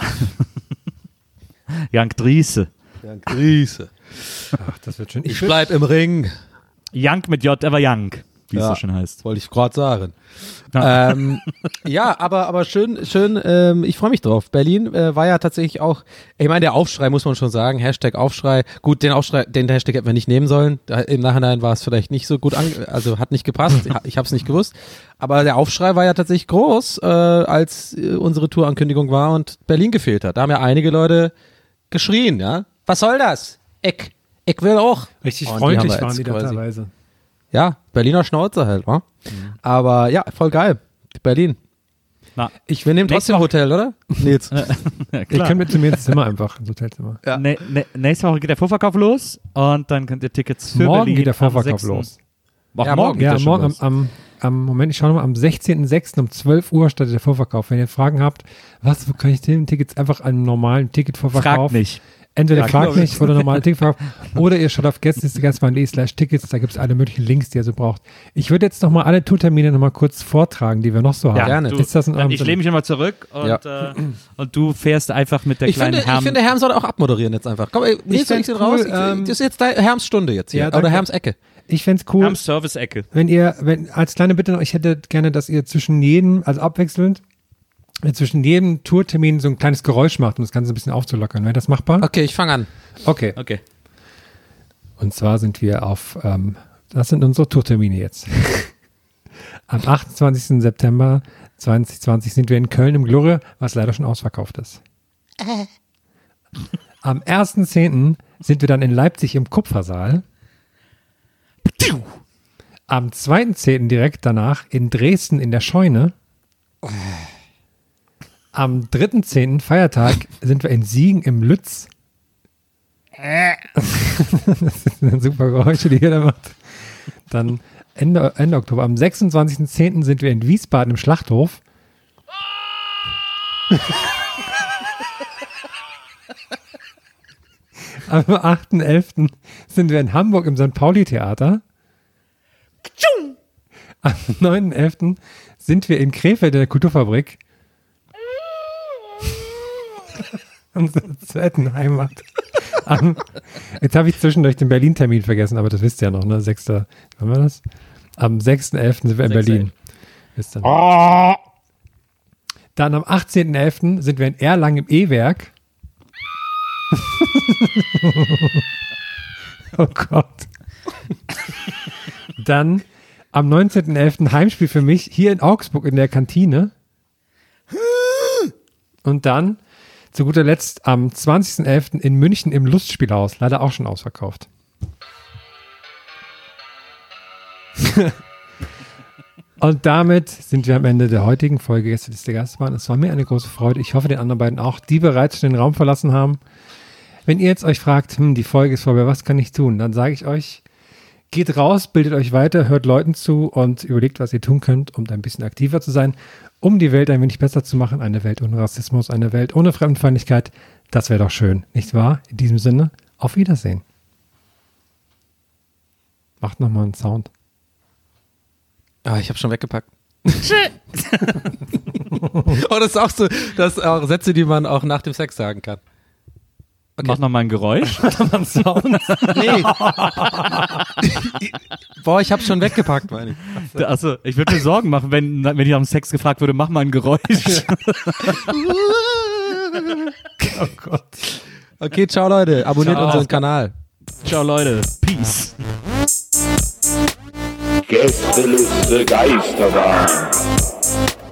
Speaker 3: Jank Driese.
Speaker 2: Grüße.
Speaker 4: Ach, das wird schön.
Speaker 2: Ich bleib im Ring.
Speaker 3: Jank mit J, aber Jank, wie es
Speaker 2: Ja.
Speaker 3: so schön heißt.
Speaker 2: Wollte ich gerade sagen.
Speaker 3: Ja.
Speaker 2: ähm, ja, aber, aber schön, schön, ähm, ich freue mich drauf. Berlin äh, war ja tatsächlich auch, ich meine, der Aufschrei muss man schon sagen, Hashtag Aufschrei. Gut, den Aufschrei, den Hashtag hätten wir nicht nehmen sollen. Da, im Nachhinein war es vielleicht nicht so gut, ange also hat nicht gepasst. ich ich habe es nicht gewusst. Aber der Aufschrei war ja tatsächlich groß, äh, als äh, unsere Tourankündigung war und Berlin gefehlt hat. Da haben ja einige Leute geschrien, ja. Was soll das? Ich, ich will auch.
Speaker 4: Richtig
Speaker 2: Und die
Speaker 4: freundlich
Speaker 2: haben wir
Speaker 4: waren
Speaker 2: jetzt
Speaker 4: die da
Speaker 2: quasi-
Speaker 4: teilweise.
Speaker 2: Ja, Berliner Schnauze halt, wa? Aber ja, voll geil. Berlin.
Speaker 3: Na,
Speaker 2: Ich, wir nehmen
Speaker 3: Nächste
Speaker 2: trotzdem Hotel, oder? Nils.
Speaker 3: ja,
Speaker 4: Ihr
Speaker 3: klar.
Speaker 4: könnt mit zu mir ins Zimmer einfach, ins Hotelzimmer.
Speaker 2: Ja.
Speaker 3: Ne, ne, nächste Woche geht der Vorverkauf los und dann könnt ihr Tickets für
Speaker 4: Morgen
Speaker 3: Berlin
Speaker 4: geht der
Speaker 3: am
Speaker 4: Vorverkauf
Speaker 3: sechsten
Speaker 4: los.
Speaker 3: Ach,
Speaker 2: Ja,
Speaker 3: morgen
Speaker 2: morgen.
Speaker 3: geht
Speaker 4: Ja,
Speaker 3: der schon
Speaker 4: morgen am,
Speaker 3: los.
Speaker 4: am, am, Moment, ich schaue nochmal, am sechzehnten sechsten um zwölf Uhr startet der Vorverkauf. Wenn ihr Fragen habt, was, wo kann ich den Tickets einfach an einem normalen Ticketvorverkauf?
Speaker 3: Fragt nicht.
Speaker 4: Entweder
Speaker 3: Ja,
Speaker 4: fragt
Speaker 3: genau.
Speaker 4: mich oder normalen Ticketverkauf oder ihr schaut auf gästeliste.de slash Tickets, da gibt es alle möglichen Links, die ihr so braucht. Ich würde jetzt nochmal alle Tourtermine nochmal kurz vortragen, die wir noch so haben.
Speaker 2: gerne.
Speaker 3: Du,
Speaker 4: Ist das ein
Speaker 3: dann,
Speaker 4: Abend?
Speaker 3: ich lehne mich immer zurück und,
Speaker 2: Ja.
Speaker 3: äh, und du fährst einfach mit der
Speaker 2: Ich
Speaker 3: kleinen
Speaker 2: finde, ich
Speaker 3: Herm.
Speaker 2: finde, Herm soll auch abmoderieren jetzt einfach. Komm, ey, Nils, ich
Speaker 4: fänd's
Speaker 2: den
Speaker 4: cool,
Speaker 2: raus. Ich,
Speaker 4: ähm,
Speaker 2: das ist jetzt dein, Herms Stunde jetzt hier.
Speaker 4: Ja,
Speaker 2: oder
Speaker 4: danke.
Speaker 2: Herms Ecke.
Speaker 4: Ich fände es cool,
Speaker 3: Herms Service-Ecke.
Speaker 4: wenn ihr, wenn, als kleine Bitte noch, ich hätte gerne, dass ihr zwischen jedem, also abwechselnd, äh, zwischen jedem Tourtermin so ein kleines Geräusch macht, um das Ganze ein bisschen aufzulockern. Wäre das machbar?
Speaker 2: Okay, ich fange an.
Speaker 4: Okay.
Speaker 3: Okay.
Speaker 4: Und zwar sind wir auf, ähm, das sind unsere Tourtermine jetzt. Am achtundzwanzigsten September zwanzig zwanzig sind wir in Köln im Gloria, was leider schon ausverkauft ist. Am ersten zehnten sind wir dann in Leipzig im Kupfersaal. Am zweiten zehnten direkt danach in Dresden in der Scheune. Am dritten zehnten Feiertag sind wir in Siegen im Lütz. Das sind super Geräusche, die ihr da macht. Dann Ende, Ende Oktober. Am sechsundzwanzigsten zehnten sind wir in Wiesbaden im Schlachthof. Am achten elften sind wir in Hamburg im Sankt Pauli-Theater. Am neunten elften sind wir in Krefeld in der Kulturfabrik. Unsere zweiten Heimat. Am, jetzt habe ich zwischendurch den Berlin-Termin vergessen, aber das wisst ihr ja noch, ne? sechster Wann war das? Am sechsten elften sind wir in
Speaker 3: sechster
Speaker 4: Berlin. Wisst ihr noch? Dann am achtzehnten elften sind wir in Erlangen im E-Werk. Oh Gott. Dann am neunzehnten elften Heimspiel für mich hier in Augsburg in der Kantine. Und dann zu guter Letzt am zwanzigsten elften in München im Lustspielhaus. Leider auch schon ausverkauft. Und damit sind wir am Ende der heutigen Folge Gästeliste Gastbahn. Es war mir eine große Freude. Ich hoffe, den anderen beiden auch, die bereits schon den Raum verlassen haben. Wenn ihr jetzt euch fragt, hm, die Folge ist vorbei, was kann ich tun? Dann sage ich euch, Geht raus, bildet euch weiter, hört Leuten zu und überlegt, was ihr tun könnt, um da ein bisschen aktiver zu sein, um die Welt ein wenig besser zu machen. Eine Welt ohne Rassismus, eine Welt ohne Fremdenfeindlichkeit. Das wäre doch schön, nicht wahr? In diesem Sinne, auf Wiedersehen. Macht nochmal einen Sound.
Speaker 2: Ah, ich habe schon weggepackt. Oh, das ist auch so, das sind auch Sätze, die man auch nach dem Sex sagen kann.
Speaker 3: Okay. Mach nochmal ein Geräusch.
Speaker 2: Nee. Boah, ich hab's schon weggepackt, meine ich.
Speaker 3: Achso, ich würde mir Sorgen machen, wenn, wenn ich am Sex gefragt würde, mach mal ein Geräusch.
Speaker 4: Oh Gott.
Speaker 2: Okay, ciao Leute, abonniert
Speaker 3: Ciao.
Speaker 2: unseren Kanal.
Speaker 3: Ciao Leute, Peace.
Speaker 1: Gästeliste Geisterbahn.